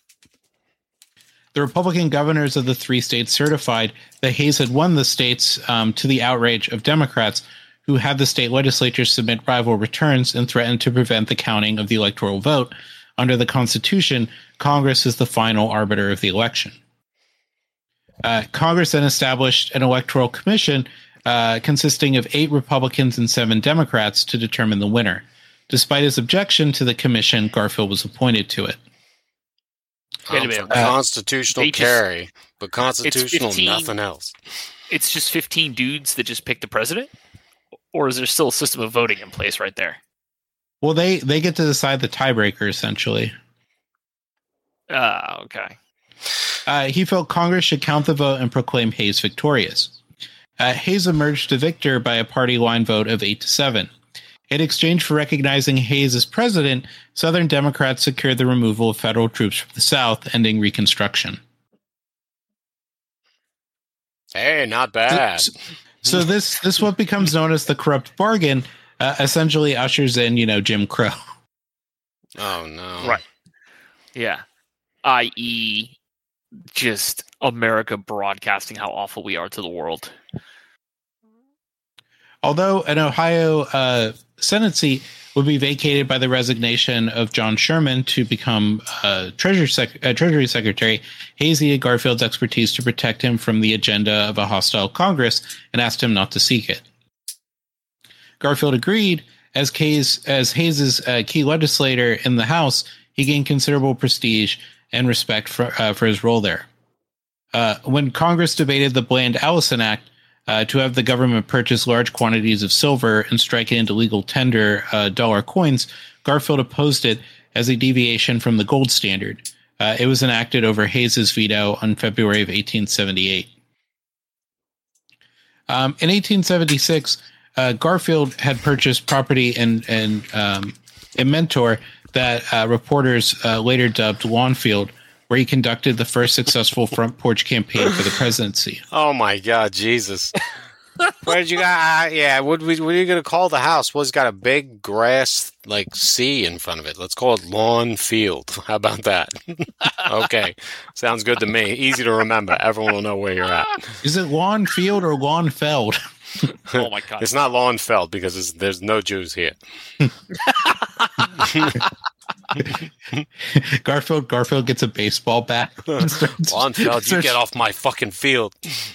The Republican governors of the three states certified that Hayes had won the states um, to the outrage of Democrats, who had the state legislatures submit rival returns and threatened to prevent the counting of the electoral vote. Under the Constitution, Congress is the final arbiter of the election. Uh, Congress then established an electoral commission uh, consisting of eight Republicans and seven Democrats to determine the winner. Despite his objection to the commission, Garfield was appointed to it. Wait a minute. Uh, constitutional just, carry, but constitutional fifteen, nothing else. It's just fifteen dudes that just pick the president? Or is there still a system of voting in place right there? Well, they, they get to decide the tiebreaker, essentially. Ah, uh, okay. Uh, he felt Congress should count the vote and proclaim Hayes victorious. Uh, Hayes emerged a victor by a party line vote of eight to seven. In exchange for recognizing Hayes as president, Southern Democrats secured the removal of federal troops from the South, ending Reconstruction. Hey, not bad. So, so this this what becomes known as the corrupt bargain, uh, essentially ushers in, you know, Jim Crow. Oh, no. Right. Yeah. that is just America broadcasting how awful we are to the world. Although an Ohio uh, Senate seat would be vacated by the resignation of John Sherman to become uh, Treasury, Sec- uh, Treasury Secretary, Hayes needed Garfield's expertise to protect him from the agenda of a hostile Congress and asked him not to seek it. Garfield agreed. As Hayes, as Hayes's uh, key legislator in the House, he gained considerable prestige and respect for, uh, for his role there. Uh, when Congress debated the Bland-Allison Act, Uh, to have the government purchase large quantities of silver and strike it into legal tender uh, dollar coins, Garfield opposed it as a deviation from the gold standard. Uh, it was enacted over Hayes's veto on February of eighteen seventy-eight. Um, in eighteen seventy-six, uh, Garfield had purchased property in, in, um, in Mentor that uh, reporters uh, later dubbed Lawnfield, where he conducted the first successful front porch campaign for the presidency. Oh my God, Jesus! Where did you got? Uh, yeah, what, what are you going to call the house? Well, it's got a big grass like sea in front of it. Let's call it Lawn Field. How about that? Okay, sounds good to me. Easy to remember. Everyone will know where you're at. Is it Lawn Field or Lawn Feld? Oh my God! It's not Lawn Feld because it's, there's no Jews here. Garfield Garfield gets a baseball bat. Lawnfeld, you get off my fucking field.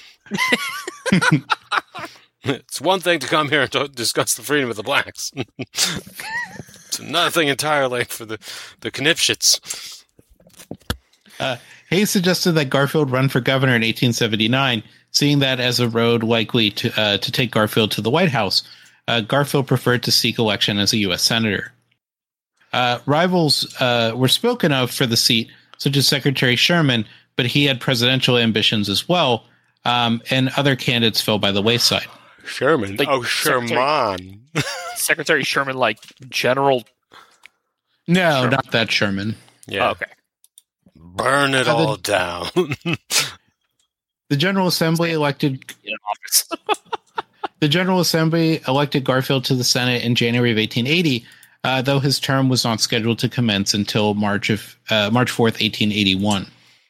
It's one thing to come here and to discuss the freedom of the blacks. It's another thing entirely for the, the Knipschitz. Uh, Hayes suggested that Garfield run for governor in eighteen seventy-nine, seeing that as a road likely to uh, to take Garfield to the White House. Uh, Garfield preferred to seek election as a U S senator. Uh, rivals uh, were spoken of for the seat, such as Secretary Sherman, but he had presidential ambitions as well, um, and other candidates fell by the wayside. Sherman? Like oh, Sherman. Secretary, Secretary Sherman, like General... No, Sherman. Not that Sherman. Yeah. Oh, okay. Burn it uh, all the, down. The General Assembly elected... In office. The General Assembly elected Garfield to the Senate in January of eighteen eighty, Uh, though his term was not scheduled to commence until March of uh, March fourth, eighteen eighty-one.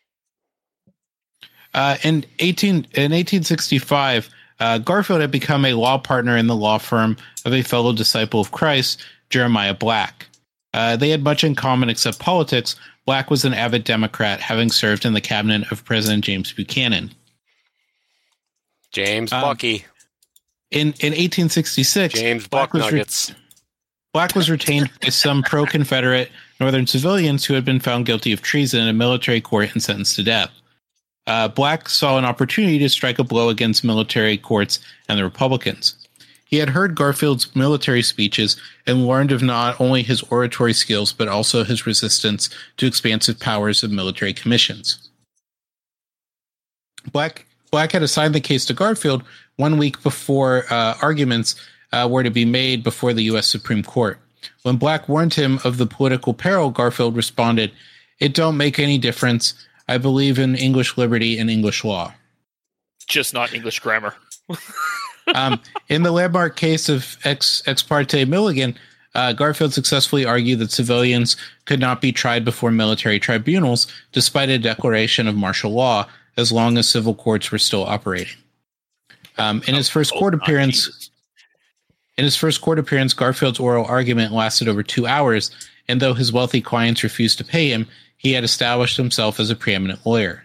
Uh, in eighteen in eighteen sixty-five, uh, Garfield had become a law partner in the law firm of a fellow disciple of Christ, Jeremiah Black. Uh, they had much in common except politics. Black was an avid Democrat, having served in the cabinet of President James Buchanan. James um, Bucky. In in eighteen sixty-six, James Buck Nuggets. Re- Black was retained by some pro-Confederate Northern civilians who had been found guilty of treason in a military court and sentenced to death. Uh, Black saw an opportunity to strike a blow against military courts and the Republicans. He had heard Garfield's military speeches and learned of not only his oratory skills, but also his resistance to expansive powers of military commissions. Black Black had assigned the case to Garfield one week before uh, arguments uh, were to be made before the U S Supreme Court. When Black warned him of the political peril, Garfield responded, "It don't make any difference. I believe in English liberty and English law." Just not English grammar. um, in the landmark case of ex, ex parte Milligan, uh, Garfield successfully argued that civilians could not be tried before military tribunals, despite a declaration of martial law, as long as civil courts were still operating. Um, in his first Oh, court God, appearance, Jesus. in his first court appearance, Garfield's oral argument lasted over two hours, and though his wealthy clients refused to pay him, he had established himself as a preeminent lawyer.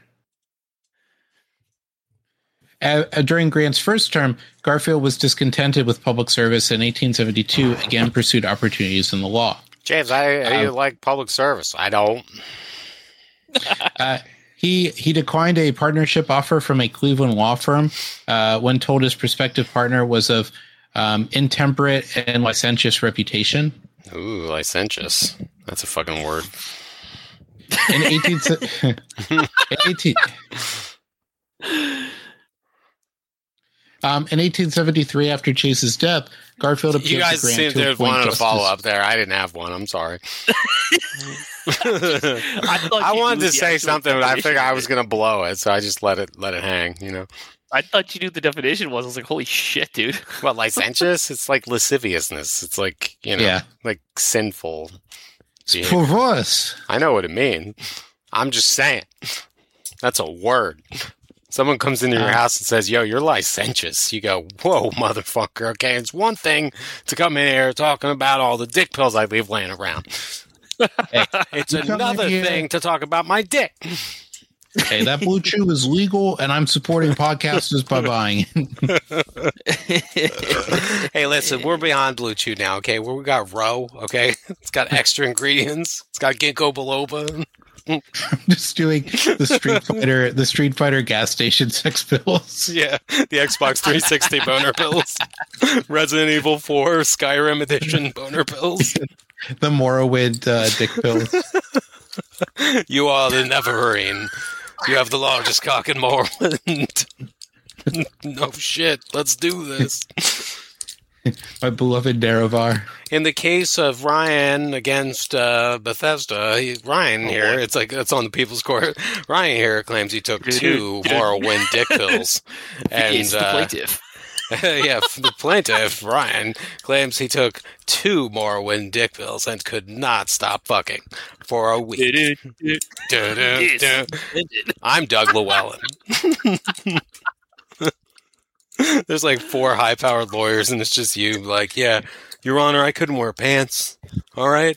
Uh, during Grant's first term, Garfield was discontented with public service, and in eighteen seventy-two again pursued opportunities in the law. James, I, I Um, like public service. I don't. Uh, he he declined a partnership offer from a Cleveland law firm uh, when told his prospective partner was of um, intemperate and licentious reputation. Ooh, licentious. That's a fucking word. In eighteen, in eighteen Um, in eighteen seventy-three, after Chase's death, Garfield appealed You guys to Grant seem to to have appoint wanted a justice. follow up there. I didn't have one. I'm sorry. I, thought I you wanted knew to the say actual something, but I definition figured I of was it. going to blow it, so I just let it let it hang. You know, I thought you knew the definition was. I was like, holy shit, dude. what licentious? It's like lasciviousness. It's like you know, Yeah. like sinful. behavior. Perverse. I know what it means. I'm just saying. That's a word. Someone comes into your Uh, house and says, "Yo, you're licentious." You go, "Whoa, motherfucker." Okay, it's one thing to come in here talking about all the dick pills I leave laying around. Hey, It's you come another in here- thing to talk about my dick. Hey, that Blue Chew is legal, and I'm supporting podcasters by buying it. Hey, listen, we're beyond Blue Chew now, okay? We got Roe, okay? It's got extra ingredients. It's got ginkgo biloba. I'm just doing the Street Fighter, the Street Fighter gas station sex pills. Yeah, the Xbox three sixty boner pills. Resident Evil four Skyrim edition boner pills. The Morrowind uh, dick pills. You are the Neverine. You have the largest cock in Morrowind. No shit, let's do this. My beloved Nerevar. In the case of Ryan against uh, Bethesda, he, Ryan Oh, here, boy. it's like it's on the People's Court. Ryan here claims he took two Morrowind dick pills, and It's the uh, plaintiff. yeah, the plaintiff Ryan claims he took two Morrowind dick pills and could not stop fucking for a week. Dun, dun, Yes. dun. I'm Doug Llewellyn. There's like four high-powered lawyers, and it's just you. Like, yeah, Your Honor, I couldn't wear pants. All right.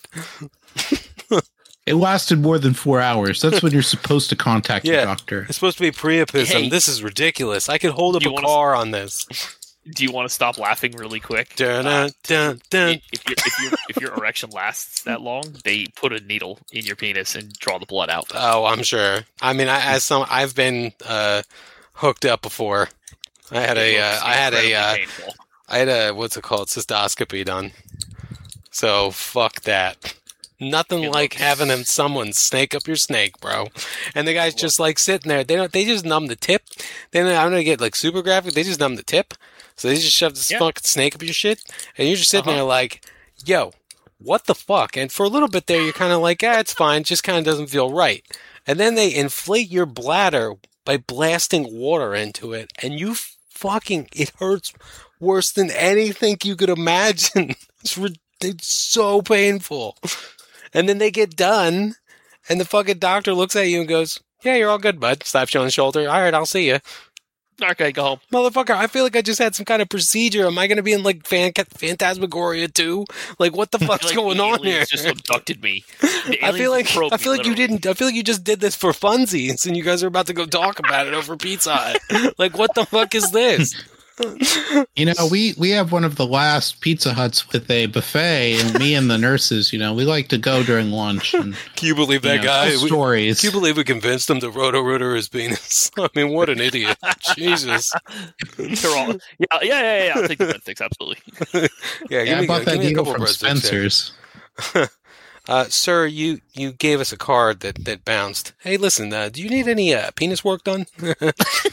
It lasted more than four hours. That's when you're supposed to contact Yeah. your doctor. It's supposed to be priapism. Hey. This is ridiculous. I could hold up Do a you wanna- car on this. Do you want to stop laughing really quick? Dun, Uh, dun, dun, dun. if, your if, your if your erection lasts that long, they put a needle in your penis and draw the blood out. Oh, I'm sure. I mean, I, as some, I've been uh, hooked up before. I had a, It uh, looks I had a, incredibly uh, painful. I had a, what's it called, cystoscopy done. So fuck that. Nothing It like looks- having them someone snake up your snake, bro. And the guy's just like sitting there. They don't. They just numb the tip. Then I'm gonna get like super graphic. They just numb the tip. So they just shove this Yeah. fucking snake up your shit, and you're just sitting Uh-huh. there like, yo, what the fuck? And for a little bit there, you're kind of like, ah, it's fine. Just kind of doesn't feel right. And then they inflate your bladder by blasting water into it, and you fucking it hurts worse than anything you could imagine. It's rid- it's so painful. And then they get done, and the fucking doctor looks at you and goes, yeah, you're all good, bud. Slaps you on the shoulder. All right, I'll see you. Okay, go home. Motherfucker, I feel like I just had some kind of procedure. Am I going to be in, like, Fan- Phantasmagoria too? Like, what the I fuck's feel like going the on here? aliens just abducted me. The I feel aliens like probed I me, feel like you literally. didn't. I feel like you just did this for funsies, and you guys are about to go talk about it over Pizza Hut. Like, what the fuck is this? You know, we, we have one of the last Pizza Huts with a buffet, and me and the nurses, you know, we like to go during lunch. And, Can you believe that you know, guy? tell We- stories. Can you believe we convinced him to roto-rooter his penis? I mean, what an idiot. Jesus. They're all, yeah, yeah, yeah, yeah. I'll take the breadsticks, absolutely. Yeah, yeah, I me, bought that give me a needle couple from breadsticks there. Spencer's. Uh, sir, you, you gave us a card that, that bounced. Hey, listen, uh, do you need any uh, penis work done? Let's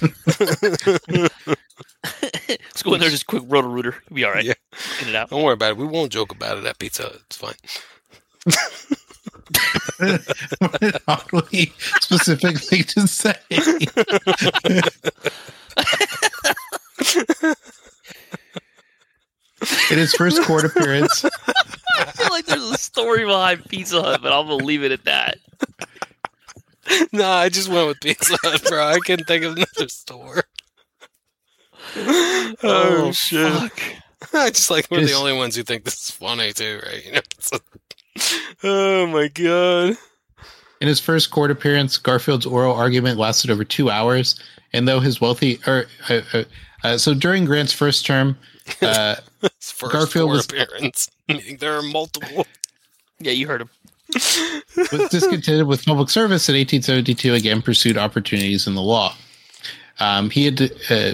go in there, just quick Roto-Rooter. You'll be all right. Yeah. In and out. Don't worry about it. We won't joke about it at Pizza Hut. It's fine. What an oddly specific thing to say. In his first court appearance, I feel like there's a story behind Pizza Hut, but I'm going to leave it at that. No, I just went with Pizza Hut, bro. I couldn't think of another store. Oh, Oh, shit. fuck. I just like, we're Just- the only ones who think this is funny, too, right? You know, it's like- oh, my God. in his first court appearance, Garfield's oral argument lasted over two hours, and though his wealthy, or uh, uh, uh, so during Grant's first term, uh, His first Garfield court was- appearance. Meaning there are multiple. Yeah, you heard him. was discontented with public service in eighteen seventy-two, again pursued opportunities in the law. Um, he had uh,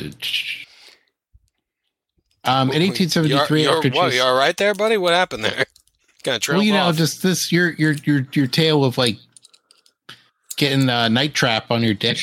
um, in eighteen seventy-three, You're, you're, after what, Chase- you all right there, buddy? What happened there? Kind of trailed well, you know, off. just this your your your your tale of like getting a night trap on your dick.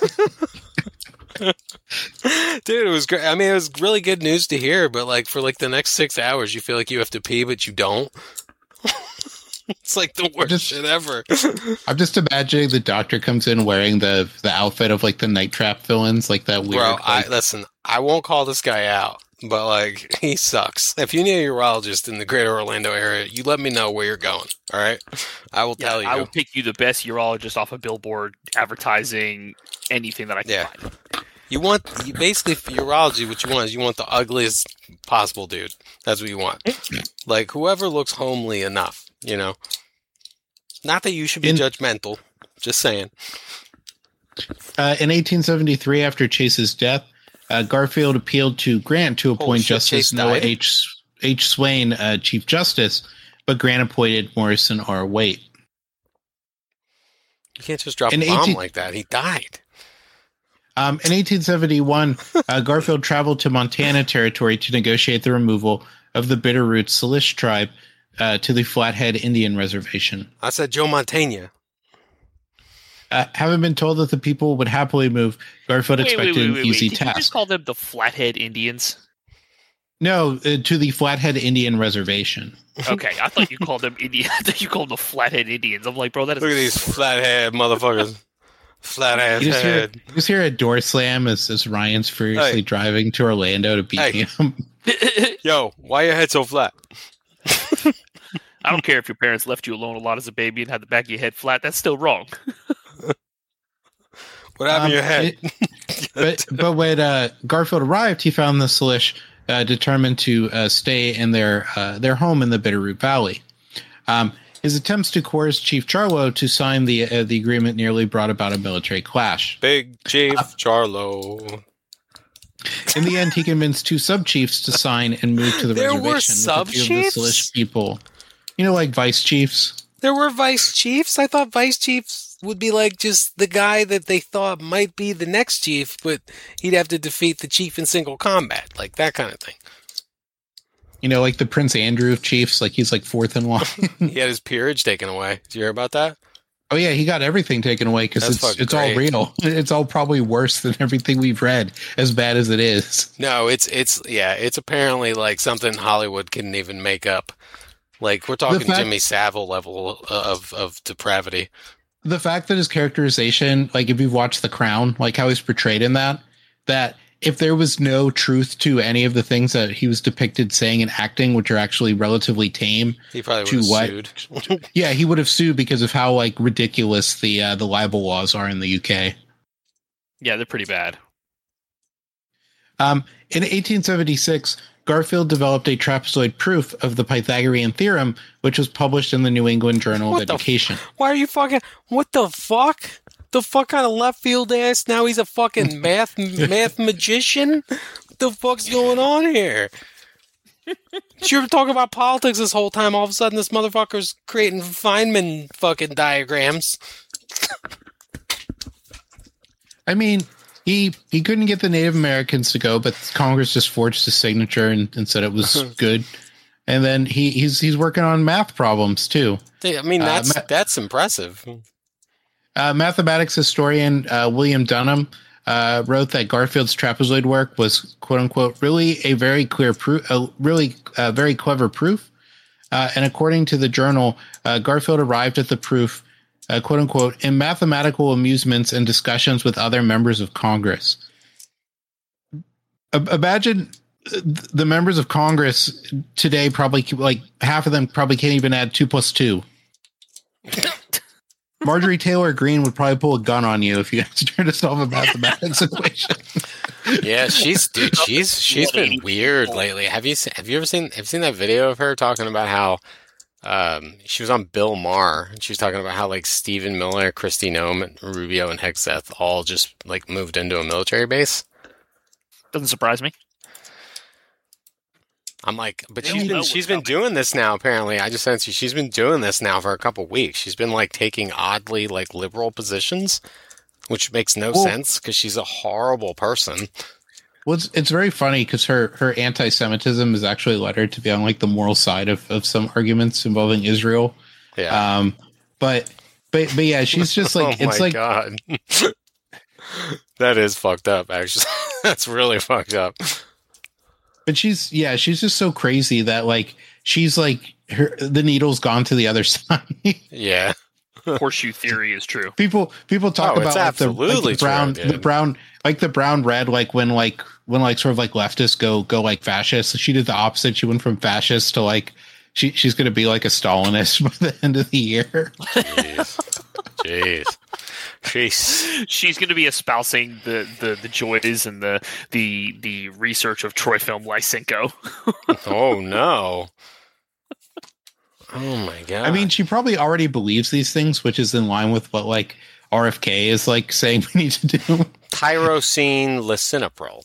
Dude, it was great. I mean, it was really good news to hear, but like for like the next six hours, you feel like you have to pee, but you don't. It's like the worst Just- shit ever. I'm just imagining the doctor comes in wearing the the outfit of like the night trap villains, like that weird. Bro, I like, listen, I won't call this guy out, but like he sucks. If you need a urologist in the greater Orlando area, you let me know where you're going. All right, I will Yeah, tell you. I will pick you the best urologist off a billboard, advertising, anything that I can Yeah. find. You want you basically for urology. What you want is you want the ugliest possible dude. That's what you want. Like whoever looks homely enough. You know. Not that you should be In- judgmental. Just saying. Uh, in eighteen seventy-three, after Chase's death, uh, Garfield appealed to Grant to appoint shit, Justice Chase Noah died? H. H. Swain uh, Chief Justice, but Grant appointed Morrison R. Waite. You can't just drop In a bomb eighteen like that. He died. Um, in eighteen seventy-one, uh, Garfield traveled to Montana Territory to negotiate the removal of the Bitterroot Salish tribe uh, to the Flathead Indian Reservation. I said Joe Montana. Uh, having been told that the people would happily move, Garfield Wait, wait, expected wait, an wait, easy wait. Did you task. just call them the Flathead Indians? No, uh, to the Flathead Indian Reservation. Okay, I thought you called them Indian. I thought you called them the Flathead Indians. I'm like, bro, that is Look at these flathead motherfuckers. Flat ass You just, hear, head. you just hear a door slam as, as Ryan's furiously Hey. driving to Orlando to beat Hey. him. Yo, why your head so flat? I don't care if your parents left you alone a lot as a baby and had the back of your head flat. That's still wrong. What happened to your Um, head? it- but but when uh, Garfield arrived, he found the Salish uh, determined to uh, stay in their uh, their home in the Bitterroot Valley. Um, his attempts to coerce Chief Charlo to sign the uh, the agreement nearly brought about a military clash. Big Chief Charlo. In the end, he convinced two sub chiefs to sign and move to the There were reservation with a few of sub-chiefs? the Salish people. You know, like vice chiefs. There were vice chiefs? I thought vice chiefs would be like just the guy that they thought might be the next chief, but he'd have to defeat the chief in single combat. Like that kind of thing. You know, like the Prince Andrew of chiefs. Like he's like fourth in line. He had his peerage taken away. Did you hear about that? Oh yeah, he got everything taken away because That's it's fucking it's all great. real. It's all probably worse than everything we've read, as bad as it is. No, it's it's yeah, it's apparently like something Hollywood couldn't even make up. Like we're talking fact- Jimmy Savile level of of depravity. The fact that his characterization, like if you've watched The Crown, like how he's portrayed in that, that if there was no truth to any of the things that he was depicted saying and acting, which are actually relatively tame, He probably To would have what? sued. yeah, he would have sued because of how like ridiculous the uh, the libel laws are in the U K. Yeah, they're pretty bad. Um, in eighteen seventy-six, Garfield developed a trapezoid proof of the Pythagorean theorem, which was published in the New England Journal What of the f- Education. Why are you fucking? What the fuck? The fuck kind of left field ass? Now he's a fucking math math magician. What the fuck's going on here? You're talking about politics this whole time. All of a sudden, this motherfucker's creating Feynman fucking diagrams. I mean, he he couldn't get the Native Americans to go, but Congress just forged his signature and, and said it was good. and then he he's he's working on math problems too. I mean, that's uh, ma- that's impressive. Uh, mathematics historian uh, William Dunham uh, wrote that Garfield's trapezoid work was "quote unquote" really a very clear proof, a really uh, very clever proof. Uh, and according to the journal, uh, Garfield arrived at the proof, uh, "quote unquote," in mathematical amusements and discussions with other members of Congress. Uh, imagine the members of Congress today, probably like half of them probably can't even add two plus two. Marjorie Taylor Greene would probably pull a gun on you if you asked her to solve a mathematics equation. Yeah, she's dude. She's she's been weird lately. Have you seen, have you ever seen have you seen that video of her talking about how um, she was on Bill Maher and she was talking about how like Stephen Miller, Kristi Noem, Rubio, and Hegseth all just like moved into a military base? Doesn't surprise me. I'm like, but she's been she's been doing this now. Apparently, I just sense you. She's been doing this now for a couple weeks. She's been like taking oddly like liberal positions, which makes no well, sense because she's a horrible person. Well, it's, it's very funny because her her anti-Semitism has actually led her to be on like the moral side of, of some arguments involving Israel. Yeah. Um. But but but yeah, she's just like oh it's my like God. That is fucked up. Actually, that's really fucked up. But she's, yeah, she's just so crazy that, like, she's like, her, the needle's gone to the other side. Yeah. Horseshoe theory is true. People, people talk oh, about like the, like the brown, true, the brown, like the brown red, like when, like, when, like, sort of like leftists go, go like fascist. She did the opposite. She went from fascist to like, she, she's going to be like a Stalinist by the end of the year. Jeez. Jeez. Jeez. She's going to be espousing the, the, the joys and the the the research of Troy Film Lysenko. Oh no! Oh my God! I mean, she probably already believes these things, which is in line with what like R F K is like saying we need to do. Tyrosine lisinopril.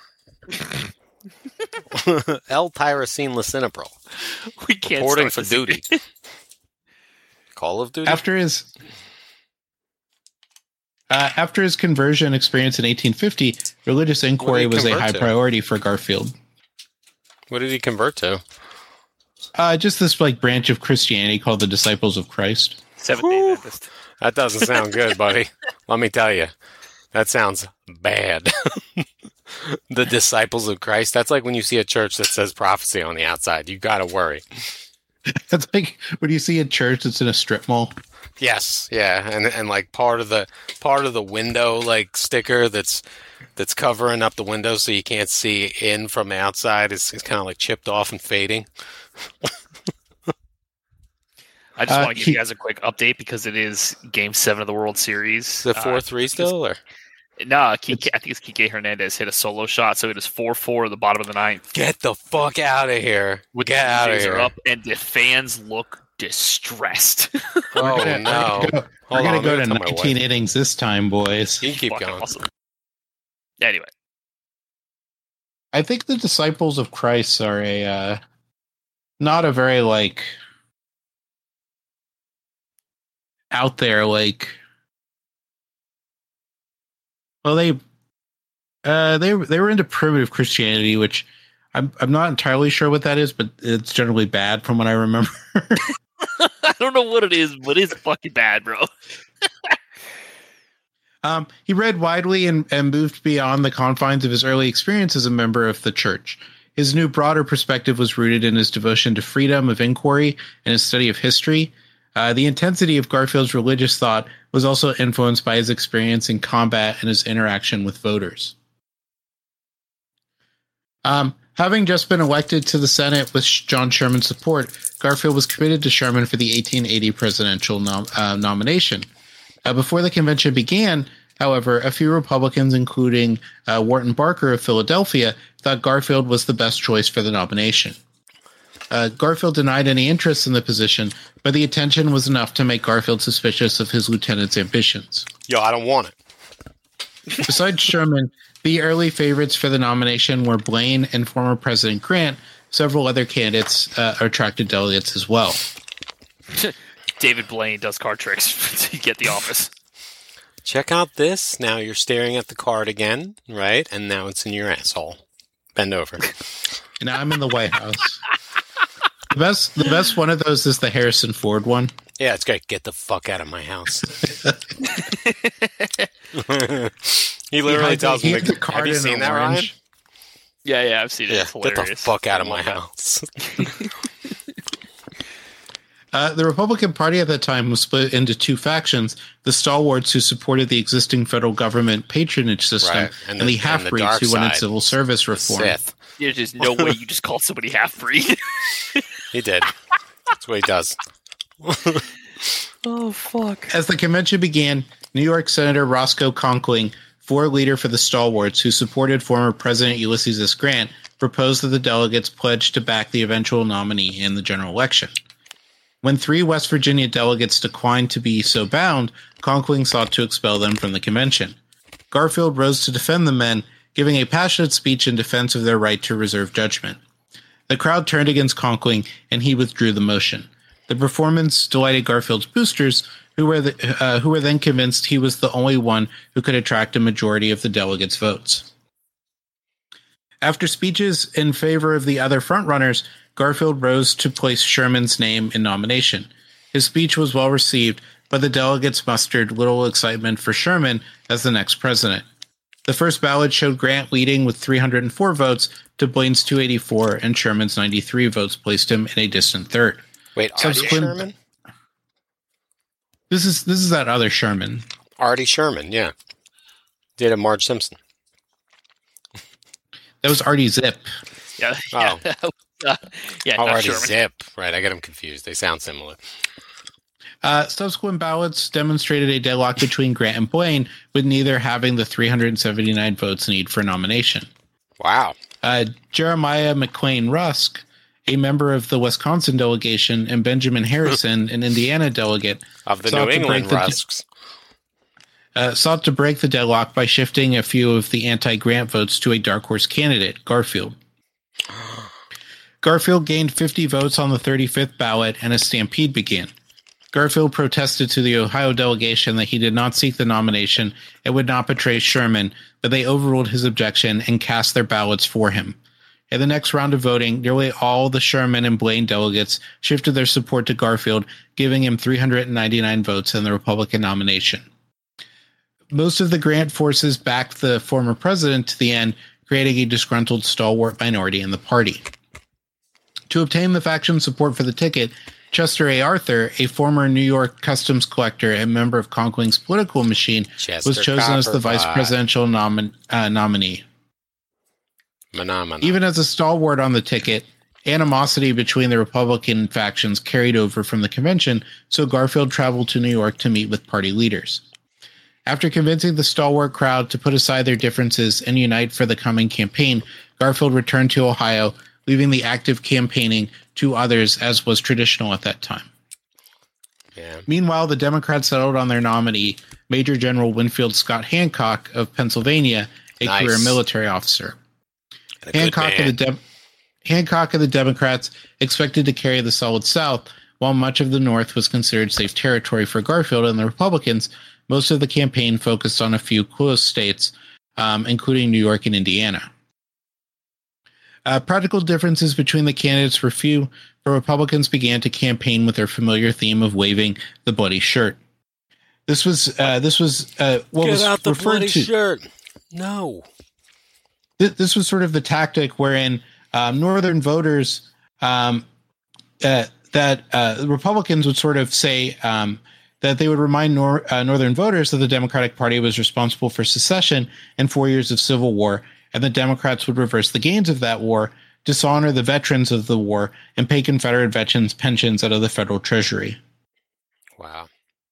L-tyrosine lisinopril. We can't reporting for duty. Call of Duty. After his. Uh, after his conversion experience in eighteen fifty, religious inquiry was a high to? priority for Garfield. What did he convert to? Uh, just this like branch of Christianity called the Disciples of Christ. Seventh-day Adventist. That doesn't sound good, buddy. Let me tell you. That sounds bad. The Disciples of Christ. That's like when you see a church that says prophecy on the outside. You got to worry. That's like when you see a church that's in a strip mall. Yes, yeah, and and like part of the part of the window like sticker that's that's covering up the window so you can't see in from the outside is, is kind of like chipped off and fading. I just uh, want to give he, you guys a quick update because it is Game Seven of the World Series. Is it four three uh, still or? No, Kike, I think it's Kike Hernandez hit a solo shot, so it is four four at the bottom of the ninth. Get the fuck out of here! With Get out of here! Up, and the fans look distressed. Oh we're gonna, no! We're gonna go, we're gonna go to nineteen innings this time, boys. You keep going. Awesome. Anyway, I think the Disciples of Christ are a uh, not a very like out there like. Well, they uh, they they were into primitive Christianity, which I'm I'm not entirely sure what that is, but it's generally bad from what I remember. I don't know what it is, but it's fucking bad, bro. um, he read widely and, and moved beyond the confines of his early experience as a member of the church. His new, broader perspective was rooted in his devotion to freedom of inquiry and his study of history. Uh, the intensity of Garfield's religious thought was also influenced by his experience in combat and his interaction with voters. Um, having just been elected to the Senate with John Sherman's support, Garfield was committed to Sherman for the eighteen eighty presidential nom- uh, nomination. Uh, before the convention began, however, a few Republicans, including uh, Wharton Barker of Philadelphia, thought Garfield was the best choice for the nomination. Uh, Garfield denied any interest in the position, but the attention was enough to make Garfield suspicious of his lieutenant's ambitions. Yo, I don't want it. Besides Sherman, the early favorites for the nomination were Blaine and former President Grant. Several other candidates uh, attracted delegates as well. David Blaine does card tricks to get the office. Check out this. Now you're staring at the card again, right? And now it's in your asshole. Bend over. And I'm in the White House. best, the best one of those is the Harrison Ford one. Yeah, it's great. Get the fuck out of my house. He literally tells me, "Have you seen that, Ryan?" Yeah, yeah, I've seen it. Yeah, It's get hilarious. the fuck out of my house. Uh, the Republican Party at that time was split into two factions: the stalwarts who supported the existing federal government patronage system, Right. and the, the half-breeds who wanted civil service reform. Sith. There's just no way you just called somebody half-breed. He did. That's what he does. Oh, fuck. As the convention began, New York Senator Roscoe Conkling, floor leader for the stalwarts who supported former President Ulysses S. Grant, proposed that the delegates pledge to back the eventual nominee in the general election. When three West Virginia delegates declined to be so bound, Conkling sought to expel them from the convention. Garfield rose to defend the men, giving a passionate speech in defense of their right to reserve judgment. The crowd turned against Conkling, and he withdrew the motion. The performance delighted Garfield's boosters, who were the, uh, who were then convinced he was the only one who could attract a majority of the delegates' votes. After speeches in favor of the other frontrunners, Garfield rose to place Sherman's name in nomination. His speech was well received, but the delegates mustered little excitement for Sherman as the next president. The first ballot showed Grant leading with three hundred four votes to Blaine's two hundred eighty-four, and Sherman's ninety-three votes placed him in a distant third. Wait, Artie Subsequent- Sherman? This is this is that other Sherman. Artie Sherman, yeah. Did a Marge Simpson. That was Artie Zip. Yeah, Oh. yeah. Uh, yeah, Oh, not Artie Sherman. Zip. Right, I got them confused. They sound similar. Uh, subsequent ballots demonstrated a deadlock between Grant and Blaine, with neither having the three hundred seventy-nine votes needed for nomination. Wow. Uh, Jeremiah McLean Rusk, a member of the Wisconsin delegation, and Benjamin Harrison, an Indiana delegate, Of the sought New to England break the- Rusks. uh, sought to break the deadlock by shifting a few of the anti-Grant votes to a dark horse candidate, Garfield. Garfield gained fifty votes on the thirty-fifth ballot, and a stampede began. Garfield protested to the Ohio delegation that he did not seek the nomination and would not betray Sherman, but they overruled his objection and cast their ballots for him. In the next round of voting, nearly all the Sherman and Blaine delegates shifted their support to Garfield, giving him three hundred ninety-nine votes in the Republican nomination. Most of the Grant forces backed the former president to the end, creating a disgruntled stalwart minority in the party. To obtain the faction's support for the ticket, Chester A. Arthur, a former New York customs collector and member of Conkling's political machine, Chester was chosen as the vice Copperpot. presidential nomin- uh, nominee. Phenomena. Even as a stalwart on the ticket, animosity between the Republican factions carried over from the convention, so Garfield traveled to New York to meet with party leaders. After convincing the stalwart crowd to put aside their differences and unite for the coming campaign, Garfield returned to Ohio, leaving the active campaigning to others, as was traditional at that time. Yeah. Meanwhile, the Democrats settled on their nominee, Major General Winfield Scott Hancock of Pennsylvania, a Nice. career military officer. And a good Hancock man. and, the Dem- Hancock and the Democrats expected to carry the solid South, while much of the North was considered safe territory for Garfield and the Republicans. Most of the campaign focused on a few close states, um, including New York and Indiana. Uh, practical differences between the candidates were few, but Republicans began to campaign with their familiar theme of waving the bloody shirt. This was uh, this was uh, what Get was out the referred bloody to. shirt. No. Th- this was sort of the tactic wherein um, Northern voters um, uh, that uh, Republicans would sort of say um, that they would remind nor- uh, Northern voters that the Democratic Party was responsible for secession and four years of civil war, and the Democrats would reverse the gains of that war, dishonor the veterans of the war, and pay Confederate veterans pensions out of the federal treasury. Wow.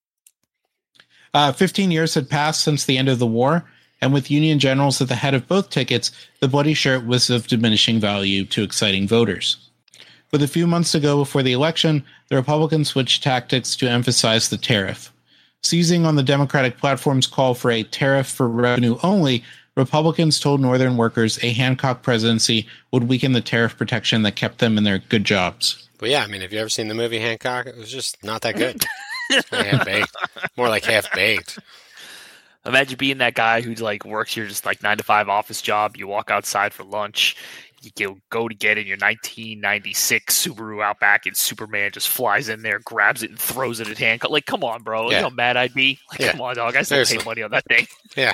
Uh, Fifteen years had passed since the end of the war, and with Union generals at the head of both tickets, the bloody shirt was of diminishing value to exciting voters. With a few months to go before the election, the Republicans switched tactics to emphasize the tariff. Seizing on the Democratic platform's call for a tariff for revenue only, Republicans told Northern workers a Hancock presidency would weaken the tariff protection that kept them in their good jobs. But yeah, I mean, have you ever seen the movie Hancock? It was just not that good. Half baked. More like half baked. Imagine being that guy who like works your just like nine to five office job. You walk outside for lunch, you go- go to get in your nineteen ninety-six Subaru Outback, and Superman just flies in there, grabs it, and throws it at Hancock. Like, come on, bro. Yeah. You know how mad I'd be? Like, Yeah. come on, dog. I still pay Seriously. money on that thing. Yeah.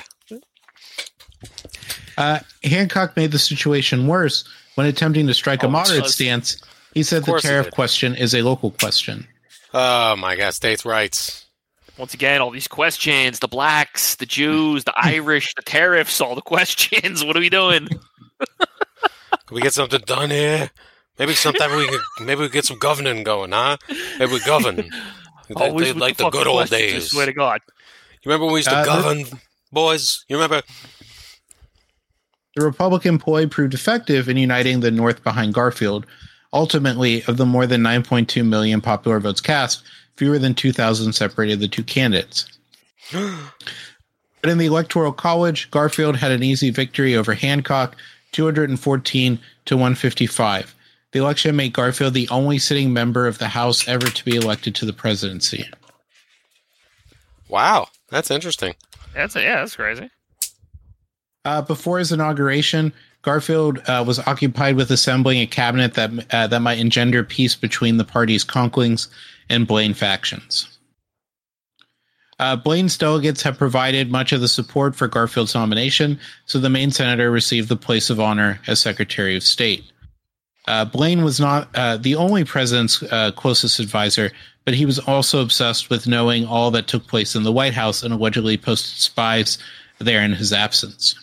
Uh, Hancock made the situation worse when attempting to strike Oh, a moderate does. stance. He said Of the course he tariff did. question is a local question. Oh my God, states' rights. Once again, all these questions, the blacks, the Jews, the Irish, the tariffs, all the questions. What are we doing? Can we get something done here? Maybe sometime we can. Maybe we get some governing going, huh? Maybe we govern. Always They- with like the the good fucking old questions, I days. swear to God. You remember when we used to Uh, govern, boys? You remember? The Republican ploy proved effective in uniting the North behind Garfield. Ultimately, of the more than nine point two million popular votes cast, fewer than two thousand separated the two candidates. But in the Electoral College, Garfield had an easy victory over Hancock, two hundred fourteen to one hundred fifty-five. The election made Garfield the only sitting member of the House ever to be elected to the presidency. Wow, that's interesting. That's yeah, that's crazy. Uh, before his inauguration, Garfield uh, was occupied with assembling a cabinet that uh, that might engender peace between the party's conklings and Blaine factions. Uh, Blaine's delegates have provided much of the support for Garfield's nomination, so the Maine senator received the place of honor as Secretary of State. Uh, Blaine was not uh, the only president's uh, closest advisor, but he was also obsessed with knowing all that took place in the White House and allegedly posted spies there in his absence.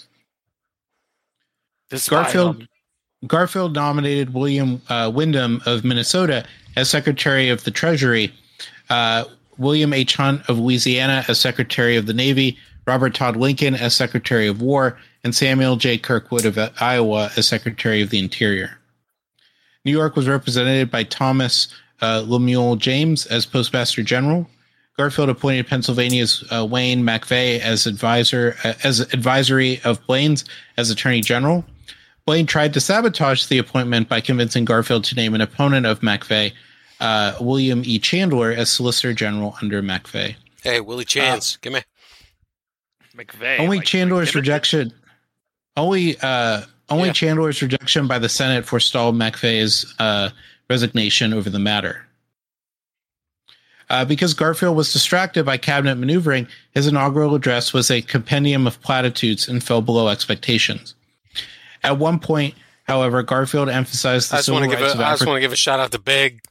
This Garfield Garfield nominated William uh, Wyndham of Minnesota as Secretary of the Treasury, uh, William H. Hunt of Louisiana as Secretary of the Navy, Robert Todd Lincoln as Secretary of War, and Samuel J. Kirkwood of Iowa as Secretary of the Interior. New York was represented by Thomas uh, Lemuel James as Postmaster General. Garfield appointed Pennsylvania's uh, Wayne McVeigh as advisor uh, as advisory of Blaine's as Attorney General. Blaine tried to sabotage the appointment by convincing Garfield to name an opponent of McVeigh, uh, William E. Chandler, as Solicitor General under McVeigh. Hey, Willie Chance, give me. McVeigh. Only like, Chandler's Timothy? rejection, only uh, only Yeah. Chandler's rejection by the Senate forestalled McVeigh's uh, resignation over the matter. Uh, because Garfield was distracted by cabinet maneuvering, his inaugural address was a compendium of platitudes and fell below expectations. At one point, however, Garfield emphasized the I just civil want to give rights a, of I just African. want to give a shout out to Big.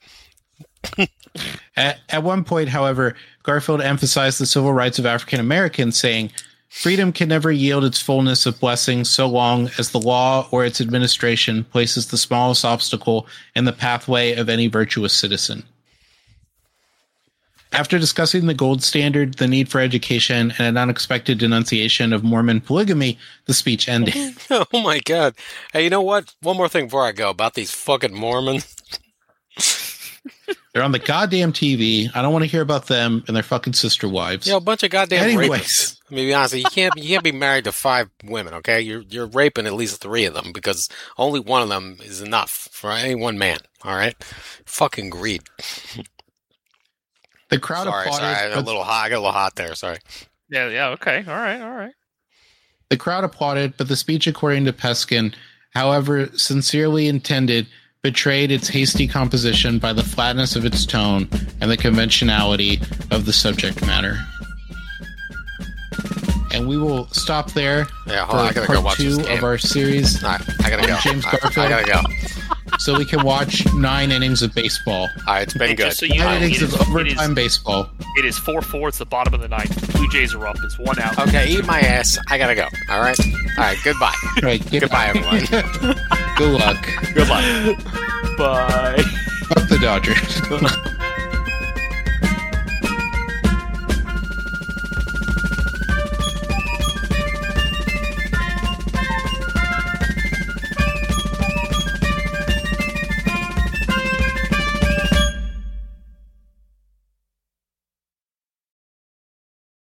At, at one point, however, Garfield emphasized the civil rights of African Americans, saying, "Freedom can never yield its fullness of blessings so long as the law or its administration places the smallest obstacle in the pathway of any virtuous citizen." After discussing the gold standard, the need for education, and an unexpected denunciation of Mormon polygamy, the speech ended. Oh my God. Hey, you know what? One more thing before I go about these fucking Mormons. They're on the goddamn T V. I don't want to hear about them and their fucking sister wives. You know, a bunch of goddamn Anyways. rapists. I mean, to be honest, you can't you can't be married to five women, okay? You're you're raping at least three of them because only one of them is enough for any one man. All right, fucking greed. The crowd Sorry, applauded. sorry, I got a but- little hot. I got a little hot there. Sorry. Yeah, yeah, okay. All right, all right. The crowd applauded, but the speech, according to Peskin, however sincerely intended, betrayed its hasty composition by the flatness of its tone and the conventionality of the subject matter. And we will stop there Yeah, for hold on. I gotta part go watch two this game. of our series, All right, I gotta on go. James All right, Garfield. I gotta go. so we can watch nine innings of baseball. All right, it's been And good. just so you know, Nine it innings is, of it, overtime is, baseball. it is four four. It's the bottom of the ninth. Blue Jays are up. It's one out. Okay, eat my ass. I gotta go. All right. All right. Goodbye. All right, get Goodbye, everyone. Good luck. Goodbye. Bye. Fuck the Dodgers.